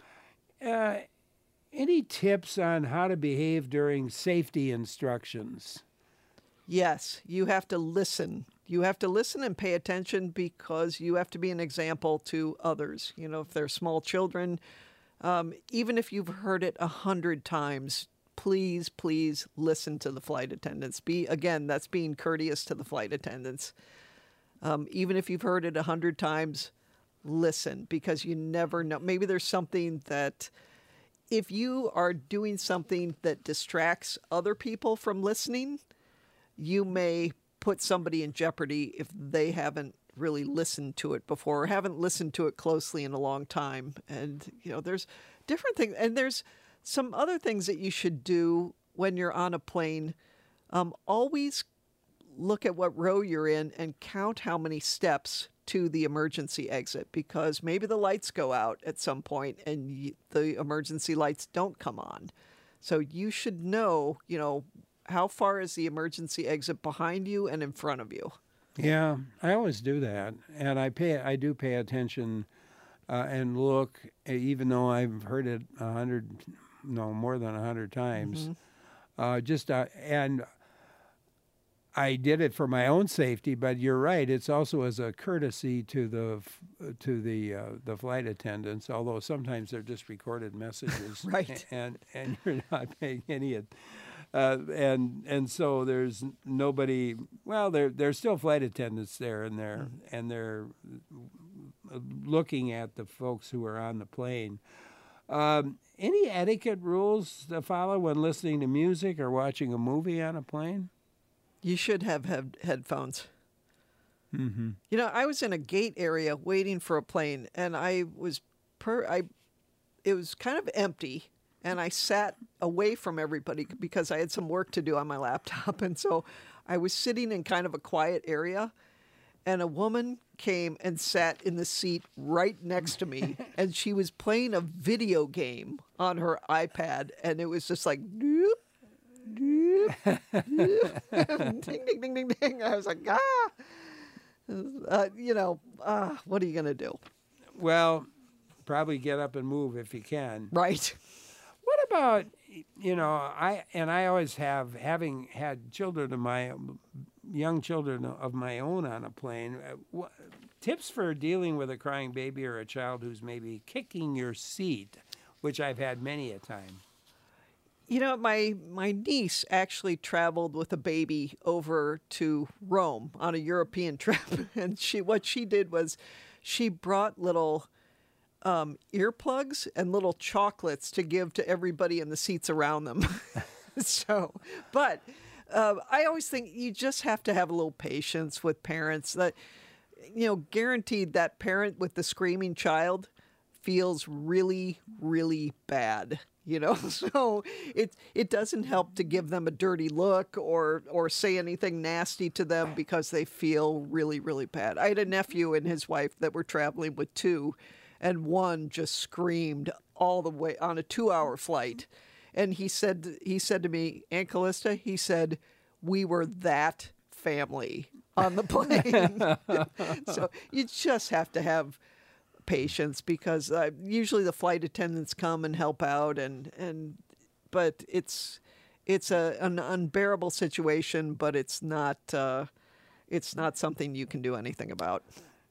Any tips on how to behave during safety instructions? Yes, you have to listen. You have to listen and pay attention because you have to be an example to others. You know, if they're small children, even if you've heard it 100 times, please listen to the flight attendants. That's being courteous to the flight attendants. Even if you've heard it 100 times, listen, because you never know. Maybe there's something that if you are doing something that distracts other people from listening, you may put somebody in jeopardy if they haven't really listened to it before or haven't listened to it closely in a long time. And, you know, there's different things. And there's some other things that you should do when you're on a plane. Always look at what row you're in and count how many steps to the emergency exit, because maybe the lights go out at some point and the emergency lights don't come on. So you should know, you know, how far is the emergency exit behind you and in front of you? Yeah, I always do that, and I do pay attention and look, even though I've heard it more than 100 times. And I did it for my own safety, but you're right. It's also as a courtesy to the flight attendants. Although sometimes they're just recorded messages, right? And you're not paying any. And so there's nobody. Well, there's still flight attendants there, and they're looking at the folks who are on the plane. Any etiquette rules to follow when listening to music or watching a movie on a plane? You should have headphones. Mm-hmm. You know, I was in a gate area waiting for a plane, and it was kind of empty, and I sat away from everybody because I had some work to do on my laptop, and so I was sitting in kind of a quiet area, and a woman came and sat in the seat right next to me, and she was playing a video game on her iPad, and it was just like, doop, doop, doop, ding, ding, ding, ding, ding. I was like, what are you going to do? Well, probably get up and move if you can. Right. What about, I always have, having had young children of my own on a plane, tips for dealing with a crying baby or a child who's maybe kicking your seat, which I've had many a time. You know, my niece actually traveled with a baby over to Rome on a European trip, and what she did was she brought little earplugs and little chocolates to give to everybody in the seats around them. But I always think you just have to have a little patience with parents. That, guaranteed that parent with the screaming child feels really, really bad. So it doesn't help to give them a dirty look or say anything nasty to them because they feel really, really bad. I had a nephew and his wife that were traveling with two, and one just screamed all the way on a 2-hour flight. And he said to me, Aunt Callista, he said, we were that family on the plane. So you just have to have patience, because usually the flight attendants come and help out, but it's an unbearable situation, but it's not something you can do anything about.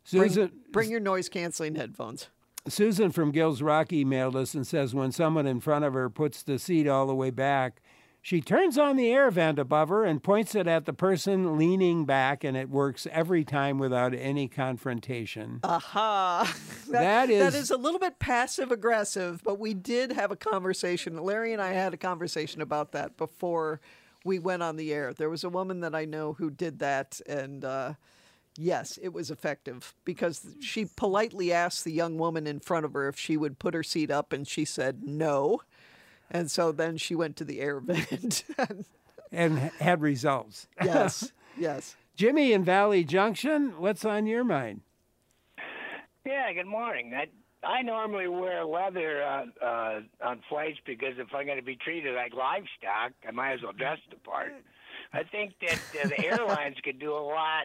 Susan, Bring your noise canceling headphones. Susan from Gills Rock emailed us and says when someone in front of her puts the seat all the way back, she turns on the air vent above her and points it at the person leaning back, and it works every time without any confrontation. Aha. That is a little bit passive aggressive, but we did have a conversation. Larry and I had a conversation about that before we went on the air. There was a woman that I know who did that, and yes, it was effective because she politely asked the young woman in front of her if she would put her seat up, and she said no. And so then she went to the air vent. And had results. Yes, yes. Jimmy in Valley Junction, what's on your mind? Yeah, good morning. I normally wear leather on flights because if I'm going to be treated like livestock, I might as well dress the part. I think that the airlines could do a lot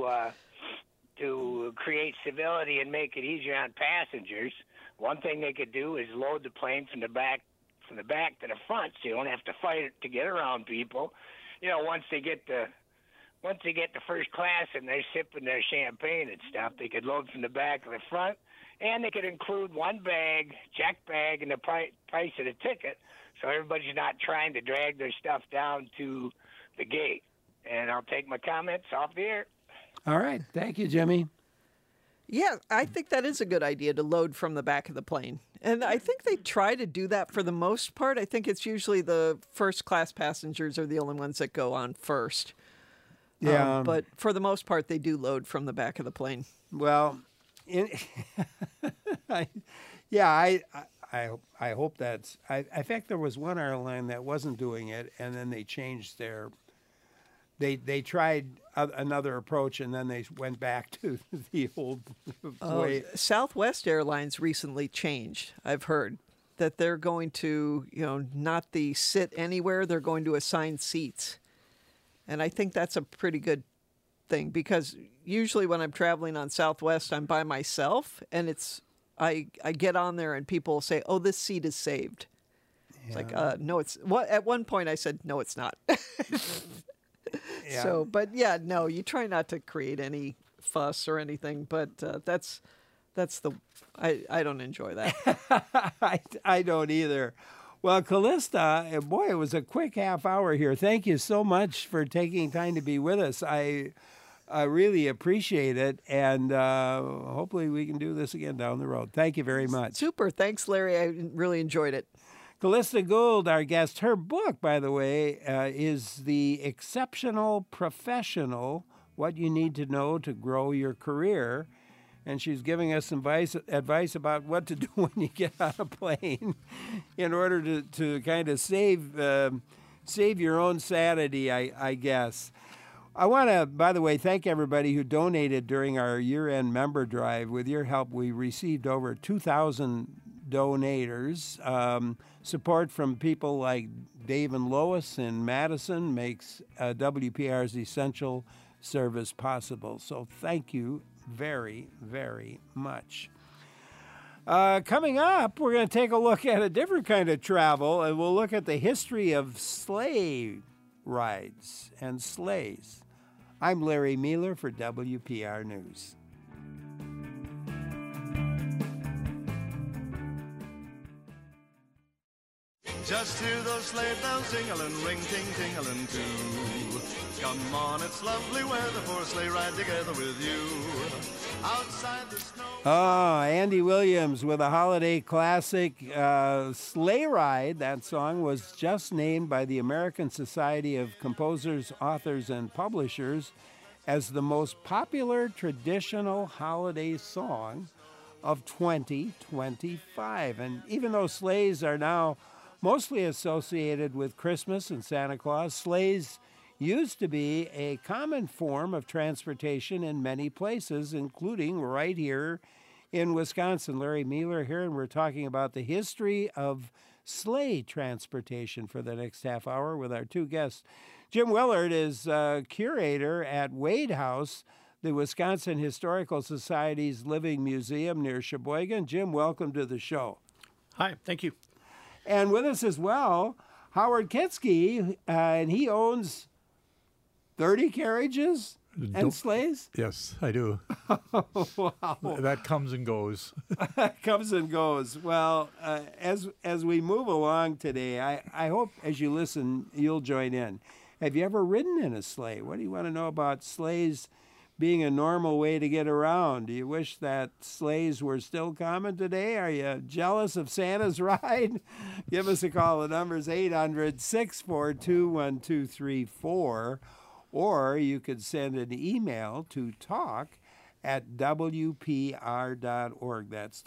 to create civility and make it easier on passengers. One thing they could do is load the plane from the back to the front, so you don't have to fight to get around people. You know, once they get to first class and they're sipping their champagne and stuff, they could load from the back or the front, and they could include one bag, check bag, and the price of the ticket, so everybody's not trying to drag their stuff down to the gate. And I'll take my comments off the air. All right. Thank you, Jimmy. Yeah, I think that is a good idea to load from the back of the plane. And I think they try to do that for the most part. I think it's usually the first class passengers are the only ones that go on first. Yeah. But for the most part, they do load from the back of the plane. Well, I hope that's. In fact, there was one airline that wasn't doing it, and then they changed their. They tried another approach, and then they went back to the old way. Southwest Airlines recently changed. I've heard that they're going to, not the sit anywhere. They're going to assign seats, and I think that's a pretty good thing because usually when I'm traveling on Southwest, I'm by myself, and I get on there and people say, "Oh, this seat is saved." It's like, no, it's what. At one point, I said, "No, it's not." Yeah. So, but yeah, no, you try not to create any fuss or anything, but that's I don't enjoy that. I don't either. Well, Callista, boy, it was a quick half hour here. Thank you so much for taking time to be with us. I really appreciate it, and hopefully we can do this again down the road. Thank you very much. Super. Thanks, Larry. I really enjoyed it. Callista Gould, our guest, her book, by the way, is The Exceptional Professional, What You Need to Know to Grow Your Career. And she's giving us some advice about what to do when you get on a plane in order to kind of save your own sanity, I guess. I want to, by the way, thank everybody who donated during our year-end member drive. With your help, we received over 2,000 donators. Support from people like Dave and Lois in Madison makes WPR's essential service possible. So thank you very, very much. Coming up, we're going to take a look at a different kind of travel, and we'll look at the history of sleigh rides and sleighs. I'm Larry Mealer for WPR News. Just hear those sleigh bells jingling, ring, ting, tingling too. Come on, it's lovely weather for a sleigh ride together with you. Outside the snow. Oh, Andy Williams with a holiday classic, Sleigh Ride. That song was just named by the American Society of Composers, Authors, and Publishers as the most popular traditional holiday song of 2025. And even though sleighs are now mostly associated with Christmas and Santa Claus, sleighs used to be a common form of transportation in many places, including right here in Wisconsin. Larry Mealer here, and we're talking about the history of sleigh transportation for the next half hour with our two guests. Jim Willard is curator at Wade House, the Wisconsin Historical Society's Living Museum near Sheboygan. Jim, welcome to the show. Hi, thank you. And with us as well, Howard Kitsky, and he owns 30 carriages? And sleighs? Yes, I do. Wow. That comes and goes. Comes and goes. Well, as we move along today, I hope as you listen, you'll join in. Have you ever ridden in a sleigh? What do you want to know about sleighs being a normal way to get around? Do you wish that sleighs were still common today? Are you jealous of Santa's ride? Give us a call. The number's 800-642-1234. Or you could send an email to talk@wpr.org. That's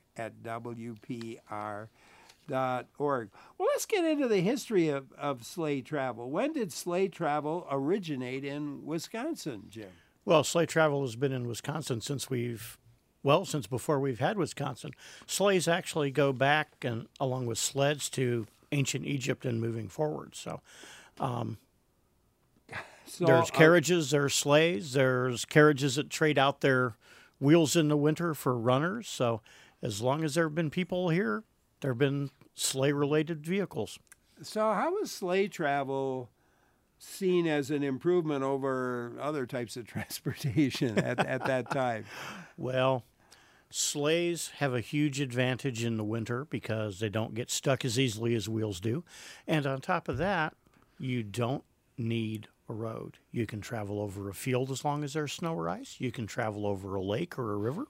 talk@wpr.org. Well, let's get into the history of sleigh travel. When did sleigh travel originate in Wisconsin, Jim? Well, sleigh travel has been in Wisconsin since before we've had Wisconsin. Sleighs actually go back and along with sleds to ancient Egypt and moving forward. So there's carriages, there's sleighs, there's carriages that trade out their wheels in the winter for runners. So as long as there have been people here, there have been sleigh-related vehicles. So how was sleigh travel seen as an improvement over other types of transportation at that time? Well, sleighs have a huge advantage in the winter because they don't get stuck as easily as wheels do. And on top of that, you don't need a road. You can travel over a field as long as there's snow or ice. You can travel over a lake or a river.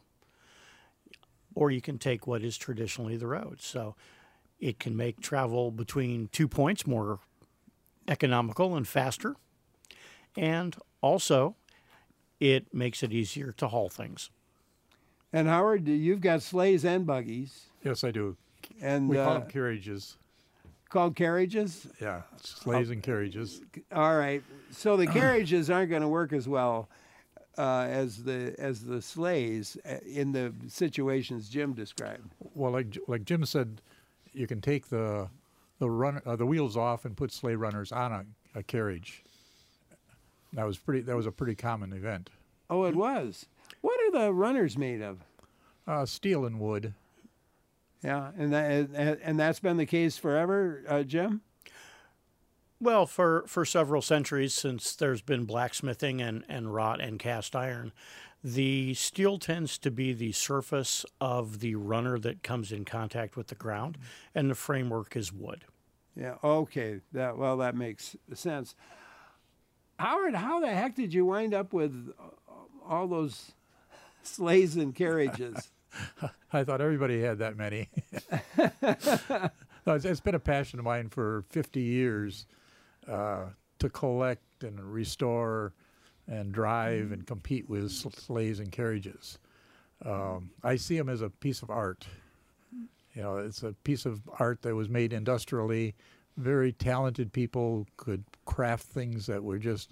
Or you can take what is traditionally the road. So it can make travel between 2 points more economical and faster. And also, it makes it easier to haul things. And Howard, you've got sleighs and buggies. Yes, I do. And we call them carriages. Called carriages? Yeah, sleighs and carriages. All right. So the carriages aren't going to work as well as the sleighs in the situations Jim described. Well, like Jim said, you can take the wheels off and put sleigh runners on a carriage. That was a pretty common event. Oh, it was. What are the runners made of? Steel and wood. Yeah, and that's been the case forever, Jim? Well, for several centuries, since there's been blacksmithing and wrought and cast iron, the steel tends to be the surface of the runner that comes in contact with the ground, and the framework is wood. Yeah, okay. That makes sense. Howard, how the heck did you wind up with all those sleighs and carriages? I thought everybody had that many. No, it's been a passion of mine for 50 years to collect and restore and drive and compete with sleighs and carriages. I see them as a piece of art. You know, it's a piece of art that was made industrially. Very talented people could craft things that were just,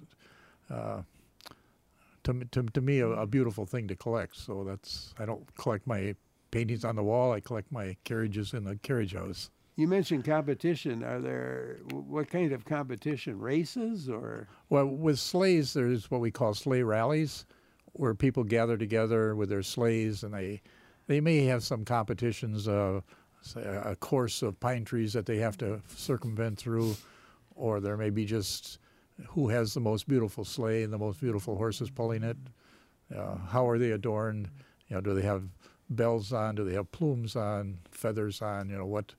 to me, a beautiful thing to collect. So I don't collect my paintings on the wall. I collect my carriages in the carriage house. You mentioned competition. What kind of competition? Races or? Well, with sleighs, there's what we call sleigh rallies, where people gather together with their sleighs, and they may have some competitions, say a course of pine trees that they have to circumvent through, or there may be just who has the most beautiful sleigh and the most beautiful horses pulling it. How are they adorned? You know, do they have bells on? Do they have plumes on? Feathers on? You know, what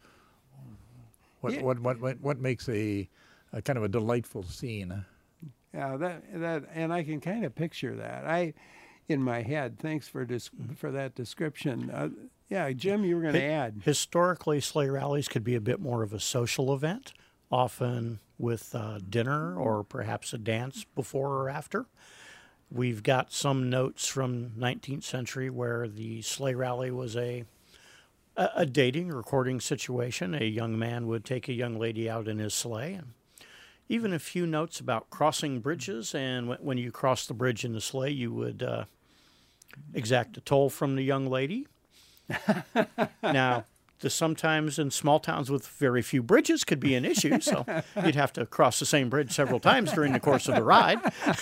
makes a kind of a delightful scene? Yeah, that, and I can kind of picture that. In my head. Thanks for that description. Yeah, Jim, you were going to add. Historically, sleigh rallies could be a bit more of a social event, often with dinner or perhaps a dance before or after. We've got some notes from 19th century where the sleigh rally was a dating or courting situation. A young man would take a young lady out in his sleigh, and even a few notes about crossing bridges. And when you cross the bridge in the sleigh, you would exact a toll from the young lady. Now, sometimes in small towns with very few bridges could be an issue, so you'd have to cross the same bridge several times during the course of the ride.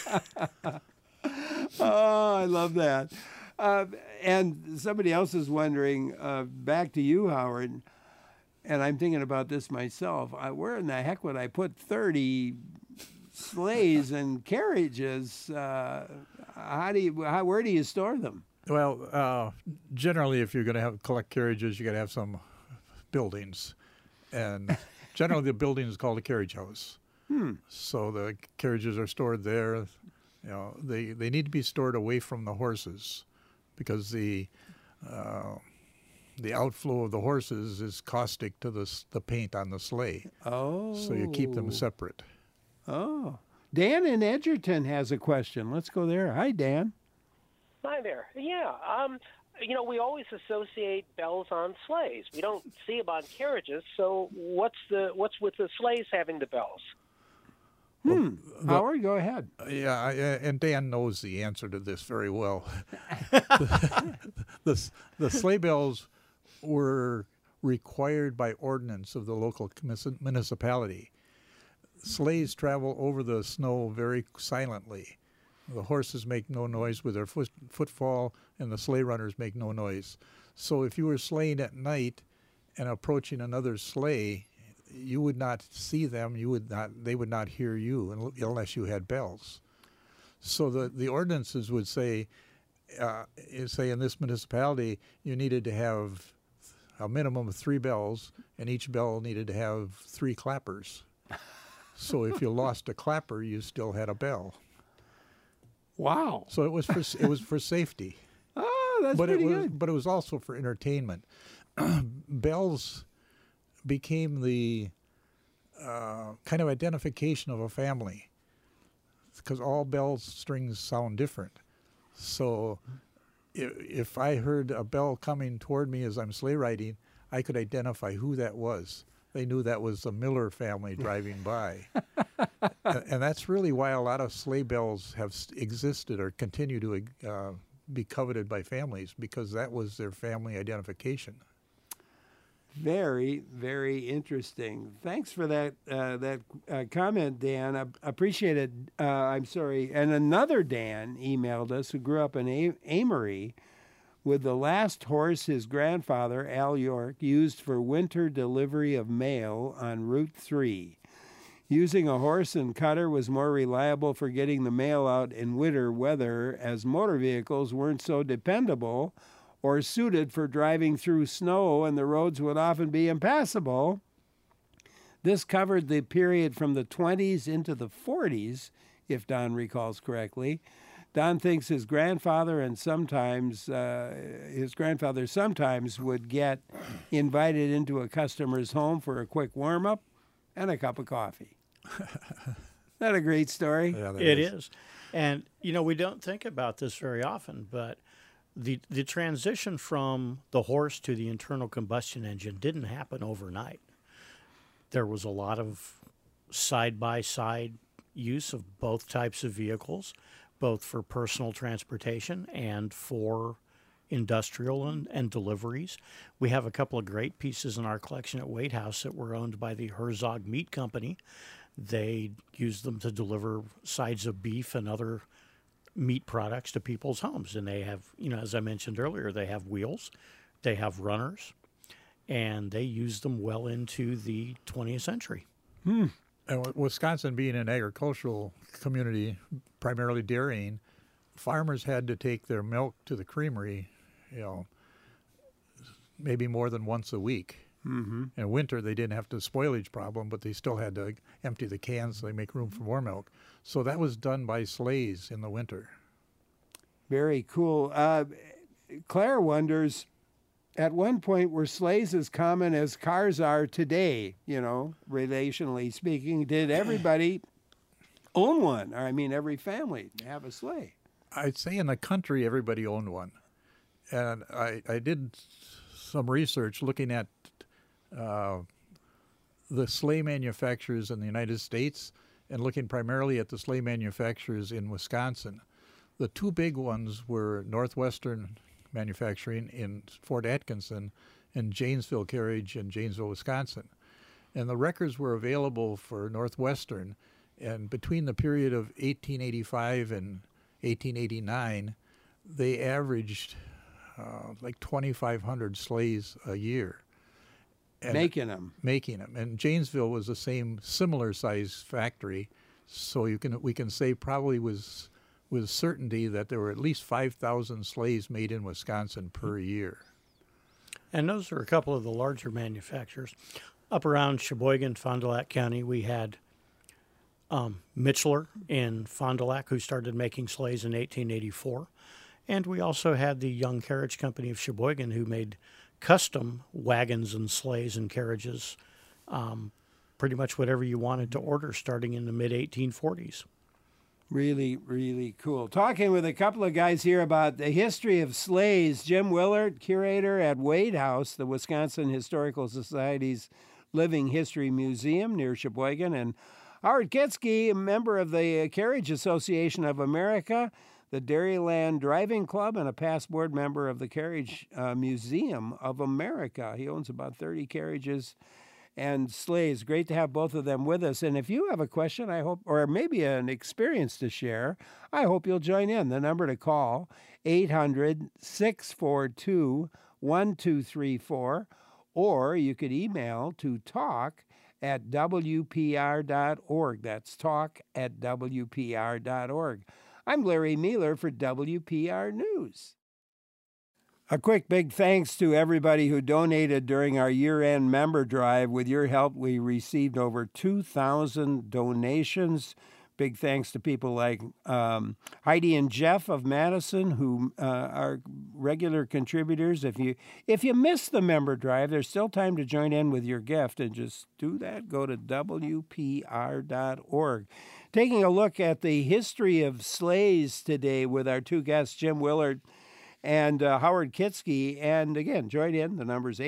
Oh, I love that. And somebody else is wondering, back to you, Howard, and I'm thinking about this myself. Where in the heck would I put 30 sleighs and carriages, where do you store them? Well, generally, if you're going to collect carriages, you got to have some buildings, and generally the building is called a carriage house. So the carriages are stored there. They need to be stored away from the horses, because the outflow of the horses is caustic to the paint on the sleigh. Oh. So you keep them separate. Oh. Dan in Edgerton has a question. Let's go there. Hi, Dan. Hi there. Yeah. We always associate bells on sleighs. We don't see them on carriages. So what's with the sleighs having the bells? Howard, go ahead. Yeah, and Dan knows the answer to this very well. The sleigh bells were required by ordinance of the local municipality. Sleighs travel over the snow very silently. The horses make no noise with their footfall, and the sleigh runners make no noise. So if you were sleighing at night and approaching another sleigh, you would not see them. They would not hear you unless you had bells. So the ordinances would say in this municipality, you needed to have a minimum of 3 bells, and each bell needed to have 3 clappers. So if you lost a clapper, you still had a bell. Wow! So it was for safety. Oh, that's pretty good. But it was also for entertainment. Bells became the kind of identification of a family, because all bell strings sound different. So if I heard a bell coming toward me as I'm sleigh riding, I could identify who that was. They knew that was the Miller family driving by. And that's really why a lot of sleigh bells have existed or continue to be coveted by families, because that was their family identification. Very, very interesting. Thanks for that comment, Dan. I appreciate it. I'm sorry. And another Dan emailed us who grew up in Amory with the last horse his grandfather, Al York, used for winter delivery of mail on Route 3. Using a horse and cutter was more reliable for getting the mail out in winter weather, as motor vehicles weren't so dependable or suited for driving through snow, and the roads would often be impassable. This covered the period from the 20s into the 40s, if Don recalls correctly. Don thinks his grandfather sometimes would get invited into a customer's home for a quick warm-up and a cup of coffee. Isn't that a great story? Yeah, it is. And, we don't think about this very often, but the transition from the horse to the internal combustion engine didn't happen overnight. There was a lot of side-by-side use of both types of vehicles, both for personal transportation and for industrial and deliveries. We have a couple of great pieces in our collection at Wade House that were owned by the Herzog Meat Company. They used them to deliver sides of beef and other meat products to people's homes. And they have, as I mentioned earlier, they have wheels, they have runners, and they used them well into the 20th century. And Wisconsin being an agricultural community, primarily dairying, farmers had to take their milk to the creamery, maybe more than once a week. Mm-hmm. In winter, they didn't have the spoilage problem, but they still had to empty the cans so they make room for more milk. So that was done by sleighs in the winter. Very cool. Claire wonders, at one point, were sleighs as common as cars are today, relationally speaking? Did everybody own one? Or, every family have a sleigh? I'd say in the country, everybody owned one. And I did some research looking at the sleigh manufacturers in the United States and looking primarily at the sleigh manufacturers in Wisconsin. The 2 big ones were Northwestern Manufacturing in Fort Atkinson and Janesville Carriage in Janesville, Wisconsin. And the records were available for Northwestern, and between the period of 1885 and 1889, they averaged like 2,500 sleighs a year. And making them. And Janesville was the same similar size factory. So we can say probably with certainty that there were at least 5,000 sleighs made in Wisconsin per year. And those are a couple of the larger manufacturers. Up around Sheboygan, Fond du Lac County, we had Mitchler in Fond du Lac, who started making sleighs in 1884. And we also had the Young Carriage Company of Sheboygan, who made custom wagons and sleighs and carriages, pretty much whatever you wanted to order, starting in the mid-1840s. Really, really cool. Talking with a couple of guys here about the history of sleighs. Jim Willard, curator at Wade House, the Wisconsin Historical Society's Living History Museum near Sheboygan, and Howard Kitsky, a member of the Carriage Association of America, the Dairyland Driving Club, and a past board member of the Carriage Museum of America. He owns about 30 carriages and sleighs. Great to have both of them with us. And if you have a question, I hope, or maybe an experience to share, I hope you'll join in. The number to call, 800-642-1234, or you could email to talk@wpr.org. That's talk@wpr.org. I'm Larry Mealer for WPR News. A quick big thanks to everybody who donated during our year-end member drive. With your help, we received over 2,000 donations. Big thanks to people like Heidi and Jeff of Madison, who are regular contributors. If you missed the member drive, there's still time to join in with your gift, and just do that. Go to WPR.org. Taking a look at the history of sleighs today with our two guests, Jim Willard and Howard Kitsky. And again, join in. The number's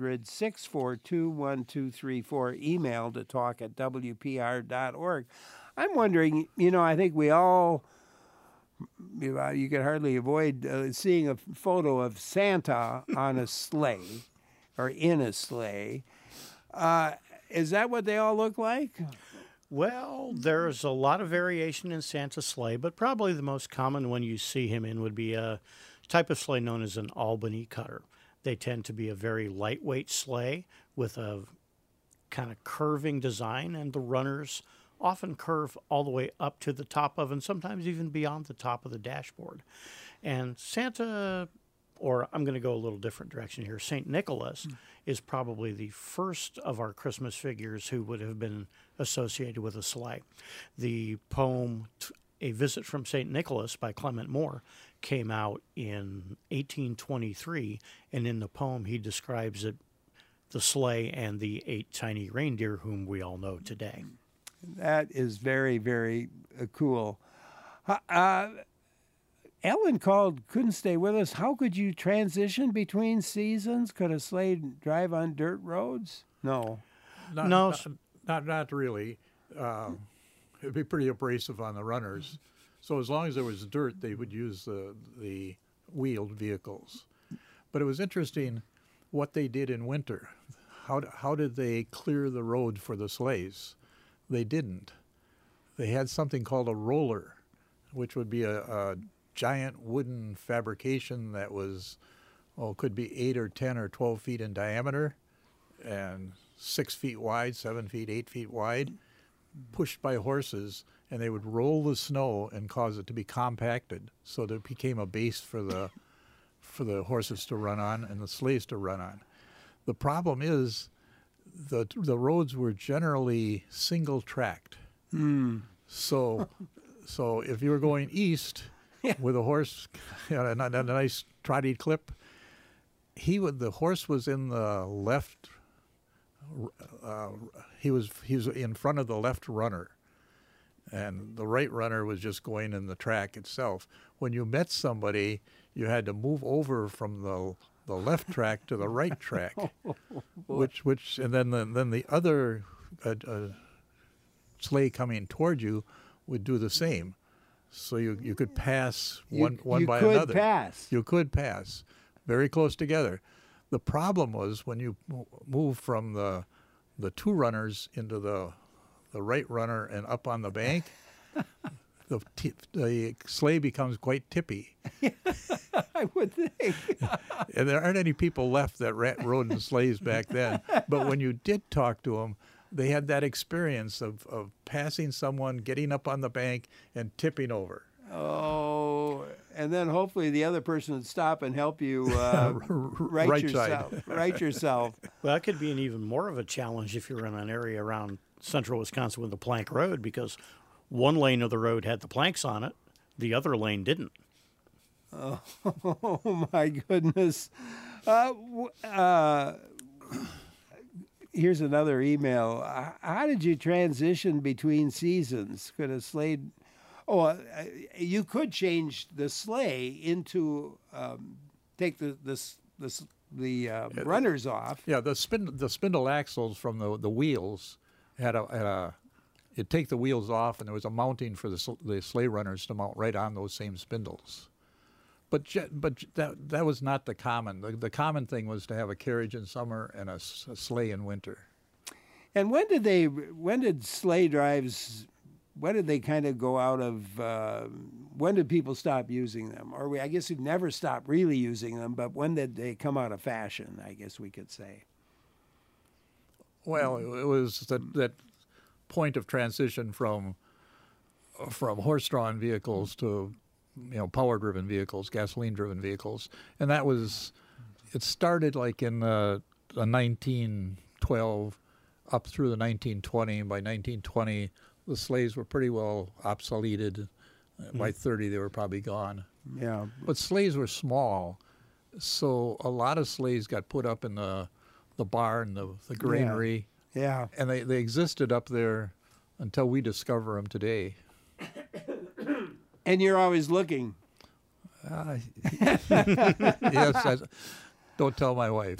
800-642-1234. Email to talk@wpr.org. I'm wondering, I think we all, you can hardly avoid seeing a photo of Santa on a sleigh or in a sleigh. Is that what they all look like? Well, there's a lot of variation in Santa's sleigh, but probably the most common one you see him in would be a type of sleigh known as an Albany cutter. They tend to be a very lightweight sleigh with a kind of curving design, and the runners often curve all the way up to the top of, and sometimes even beyond the top of the dashboard. And Santa, or I'm going to go a little different direction here, St. Nicholas is probably the first of our Christmas figures who would have been associated with a sleigh. The poem A Visit from St. Nicholas by Clement Moore came out in 1823, and in the poem he describes it, the sleigh and the 8 tiny reindeer whom we all know today. That is very, very cool. Ellen called, couldn't stay with us. How could you transition between seasons? Could a sleigh drive on dirt roads? No. Not really. It'd be pretty abrasive on the runners. So as long as there was dirt, they would use the wheeled vehicles. But it was interesting what they did in winter. How did they clear the road for the sleighs? They didn't. They had something called a roller, which would be a giant wooden fabrication that was, could be 8 or 10 or 12 feet in diameter and 6 feet wide, 7 feet, 8 feet wide, pushed by horses, and they would roll the snow and cause it to be compacted so that it became a base for the horses to run on and the sleighs to run on. The problem is the roads were generally single-tracked. So if you were going east with a horse, a nice trotty clip, the horse was in the left. He was in front of the left runner, and the right runner was just going in the track itself. When you met somebody, you had to move over from the left track to the right track, and then the other sleigh coming toward you would do the same. So you could pass one by another. You could pass very close together. The problem was when you move from the two runners into the right runner and up on the bank, the sleigh becomes quite tippy. I would think. And there aren't any people left that rode in sleighs back then. But when you did talk to them, they had that experience of passing someone, getting up on the bank, and tipping over. Oh, and then hopefully the other person would stop and help you Right yourself. side. Right yourself. Well, that could be an even more of a challenge if you're in an area around central Wisconsin with a plank road, because one lane of the road had the planks on it, the other lane didn't. Oh my goodness. Here's another email. How did you transition between seasons? Could a sleigh... you could change the sleigh into take the runners off. Yeah, the spindle axles from the wheels had you'd take the wheels off, and there was a mounting for the sleigh runners to mount right on those same spindles. But that was not the common. The common thing was to have a carriage in summer and a sleigh in winter. And when did sleigh drives? When did they kind of go out of? When did people stop using them? Or I guess we've never stopped really using them. But when did they come out of fashion? I guess we could say. Well, it was that point of transition from horse-drawn vehicles to power-driven vehicles, gasoline-driven vehicles, and it started like in the 1912 up through the 1920. By 1920, the sleighs were pretty well obsoleted. By 30, they were probably gone. Yeah. But sleighs were small, so a lot of sleighs got put up in the barn, the granary. Yeah. And they existed up there until we discover them today. And you're always looking. Yes, don't tell my wife.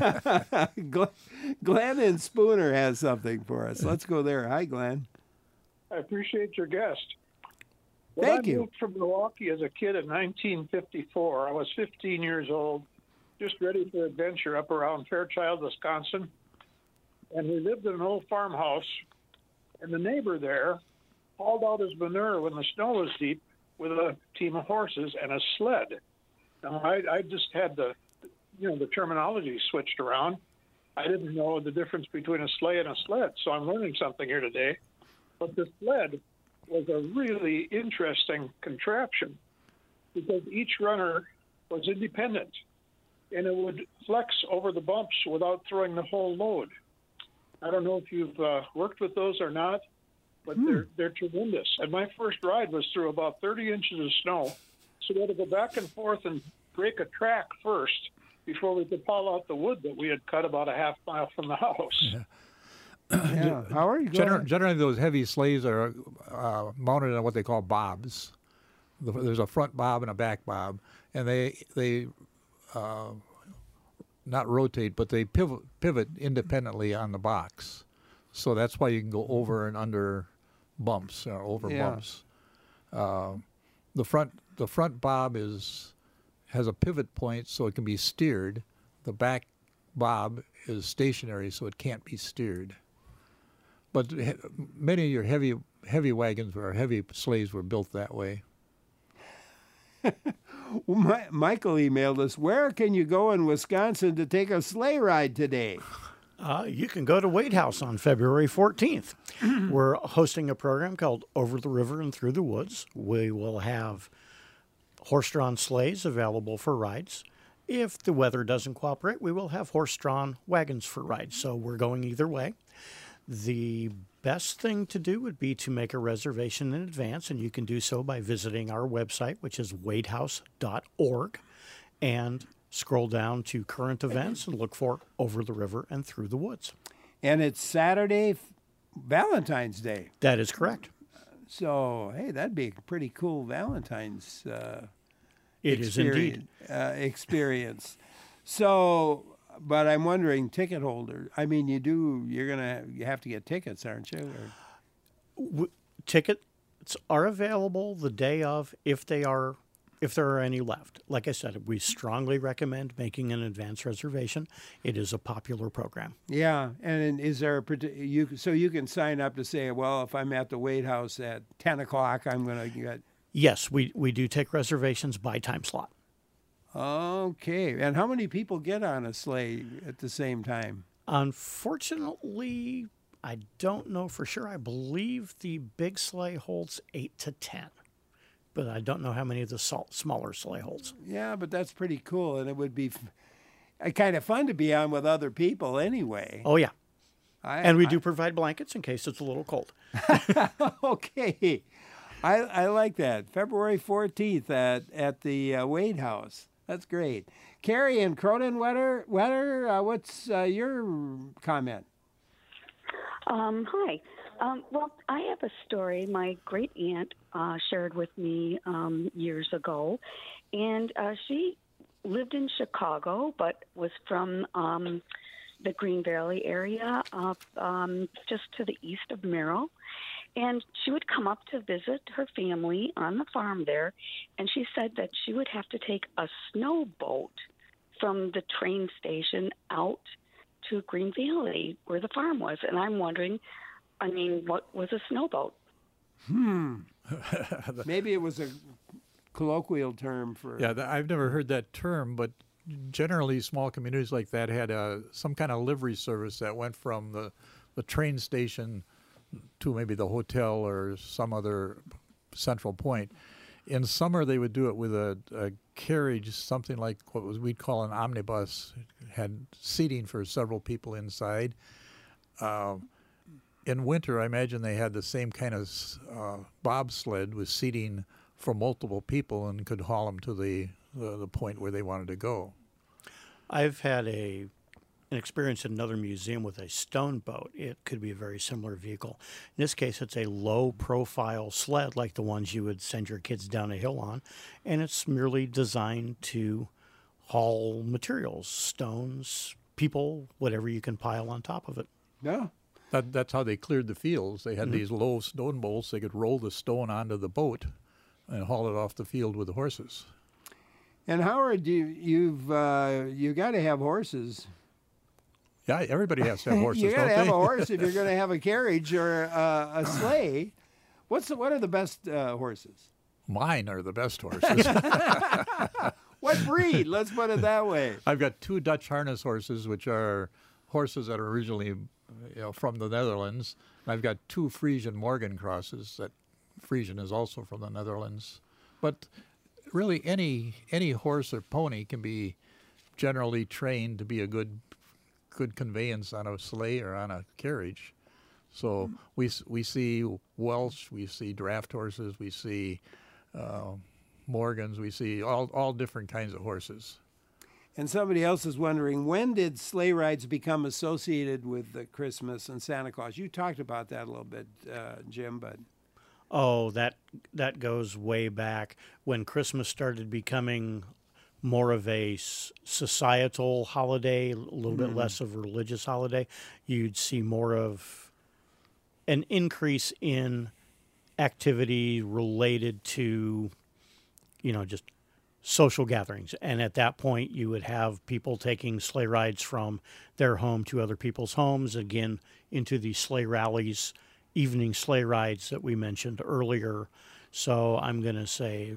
Glenn in Spooner has something for us. Let's go there. Hi, Glenn. I appreciate your guest. Thank I you. moved from Milwaukee as a kid in 1954. I was 15 years old, just ready for adventure up around Fairchild, Wisconsin. And we lived in an old farmhouse, and the neighbor there hauled out his manure when the snow was deep with a team of horses and a sled. Now, I just had the terminology switched around. I didn't know the difference between a sleigh and a sled, so I'm learning something here today. But the sled was a really interesting contraption because each runner was independent, and it would flex over the bumps without throwing the whole load. I don't know if you've worked with those or not, but they're tremendous. And my first ride was through about 30 inches of snow, so we had to go back and forth and break a track first before we could haul out the wood that we had cut about a half mile from the house. Yeah. Yeah. How are you? Generally, those heavy sleighs are mounted on what they call bobs. There's a front bob and a back bob, and they not rotate, but they pivot independently on the box. So that's why you can go over and under bumps or over bumps. The front bob has a pivot point, so it can be steered. The back bob is stationary, so it can't be steered. But many of your heavy wagons or heavy sleighs were built that way. Well, Michael emailed us, where can you go in Wisconsin to take a sleigh ride today? You can go to Wade House on February 14th. We're hosting a program called Over the River and Through the Woods. We will have horse-drawn sleighs available for rides. If the weather doesn't cooperate, we will have horse-drawn wagons for rides. So we're going either way. The best thing to do would be to make a reservation in advance, and you can do so by visiting our website, which is wadehouse.org, and scroll down to current events and look for Over the River and Through the Woods. And it's Saturday, Valentine's Day. That is correct. So, hey, that'd be a pretty cool Valentine's It is indeed. Experience. So, but I'm wondering, ticket holder. I mean, you have to get tickets, aren't you? Tickets are available the day of if there are any left. Like I said, we strongly recommend making an advance reservation. It is a popular program. Yeah, and is there so you can sign up to say, well, if I'm at the Wade House at 10 o'clock, I'm going to get... Yes, we do take reservations by time slot. Okay. And how many people get on a sleigh at the same time? Unfortunately, I don't know for sure. I believe the big sleigh holds 8 to 10, but I don't know how many of the smaller sleigh holds. Yeah, but that's pretty cool, and it would be kind of fun to be on with other people anyway. Oh, yeah. And we do provide blankets in case it's a little cold. Okay. I like that. February 14th at the Wade House. That's great. Carrie in Croninwetter, what's your comment? Hi. Well, I have a story my great aunt shared with me years ago, and she lived in Chicago, but was from the Green Valley area, just to the east of Merrill. And she would come up to visit her family on the farm there, and she said that she would have to take a snowboat from the train station out to Green Valley, where the farm was. And I'm wondering, what was a snowboat? Maybe it was a colloquial term for... Yeah, I've never heard that term, but generally small communities like that had some kind of livery service that went from the train station to maybe the hotel or some other central point. In summer, they would do it with a carriage, something like what we'd call an omnibus. It had seating for several people inside. In winter, I imagine they had the same kind of bobsled with seating for multiple people and could haul them to the point where they wanted to go. I've had an experience in another museum with a stone boat. It could be a very similar vehicle. In this case, it's a low-profile sled like the ones you would send your kids down a hill on, and it's merely designed to haul materials, stones, people, whatever you can pile on top of it. Yeah. That's how they cleared the fields. They had these low stone bolts. They could roll the stone onto the boat and haul it off the field with the horses. And Howard, you got to have horses. Yeah, everybody has to have horses. You got to don't have they? a horse if you're going to have a carriage or a sleigh. What are the best horses? Mine are the best horses. What breed? Let's put it that way. I've got 2 Dutch harness horses, which are horses that are originally from the Netherlands. And I've got 2 Frisian Morgan crosses. That Frisian is also from the Netherlands. But really, any horse or pony can be generally trained to be a good conveyance on a sleigh or on a carriage. So we see Welsh, we see draft horses, we see Morgans, we see all different kinds of horses. And somebody else is wondering, when did sleigh rides become associated with Christmas and Santa Claus? You talked about that a little bit, Jim, but... Oh, that goes way back when Christmas started becoming more of a societal holiday, a little bit less of a religious holiday. You'd see more of an increase in activity related to, just social gatherings. And at that point, you would have people taking sleigh rides from their home to other people's homes, again, into the sleigh rallies, evening sleigh rides that we mentioned earlier. So I'm going to say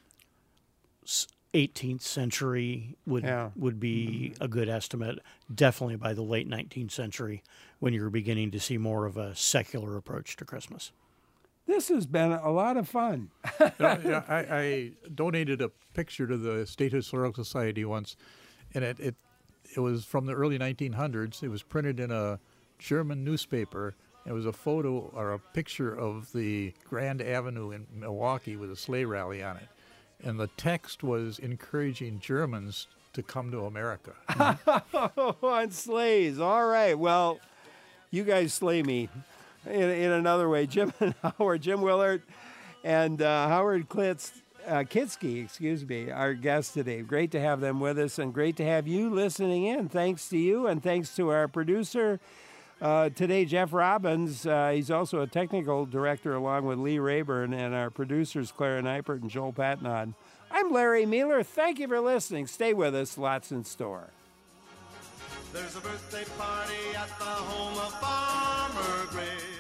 18th century would be a good estimate, definitely by the late 19th century when you're beginning to see more of a secular approach to Christmas. This has been a lot of fun. I donated a picture to the State Historical Society once, and it was from the early 1900s. It was printed in a German newspaper. It was a photo or a picture of the Grand Avenue in Milwaukee with a sleigh rally on it. And the text was encouraging Germans to come to America. On sleighs. All right. Well, you guys slay me in another way. Jim and Howard, Jim Willard and Howard Kitsky, our guests today. Great to have them with us and great to have you listening in. Thanks to you and thanks to our producer today, Jeff Robbins. He's also a technical director along with Lee Rayburn and our producers, Clara Neipert and Joel Patnod. I'm Larry Mueller. Thank you for listening. Stay with us. Lots in store. There's a birthday party at the home of Farmer Gray.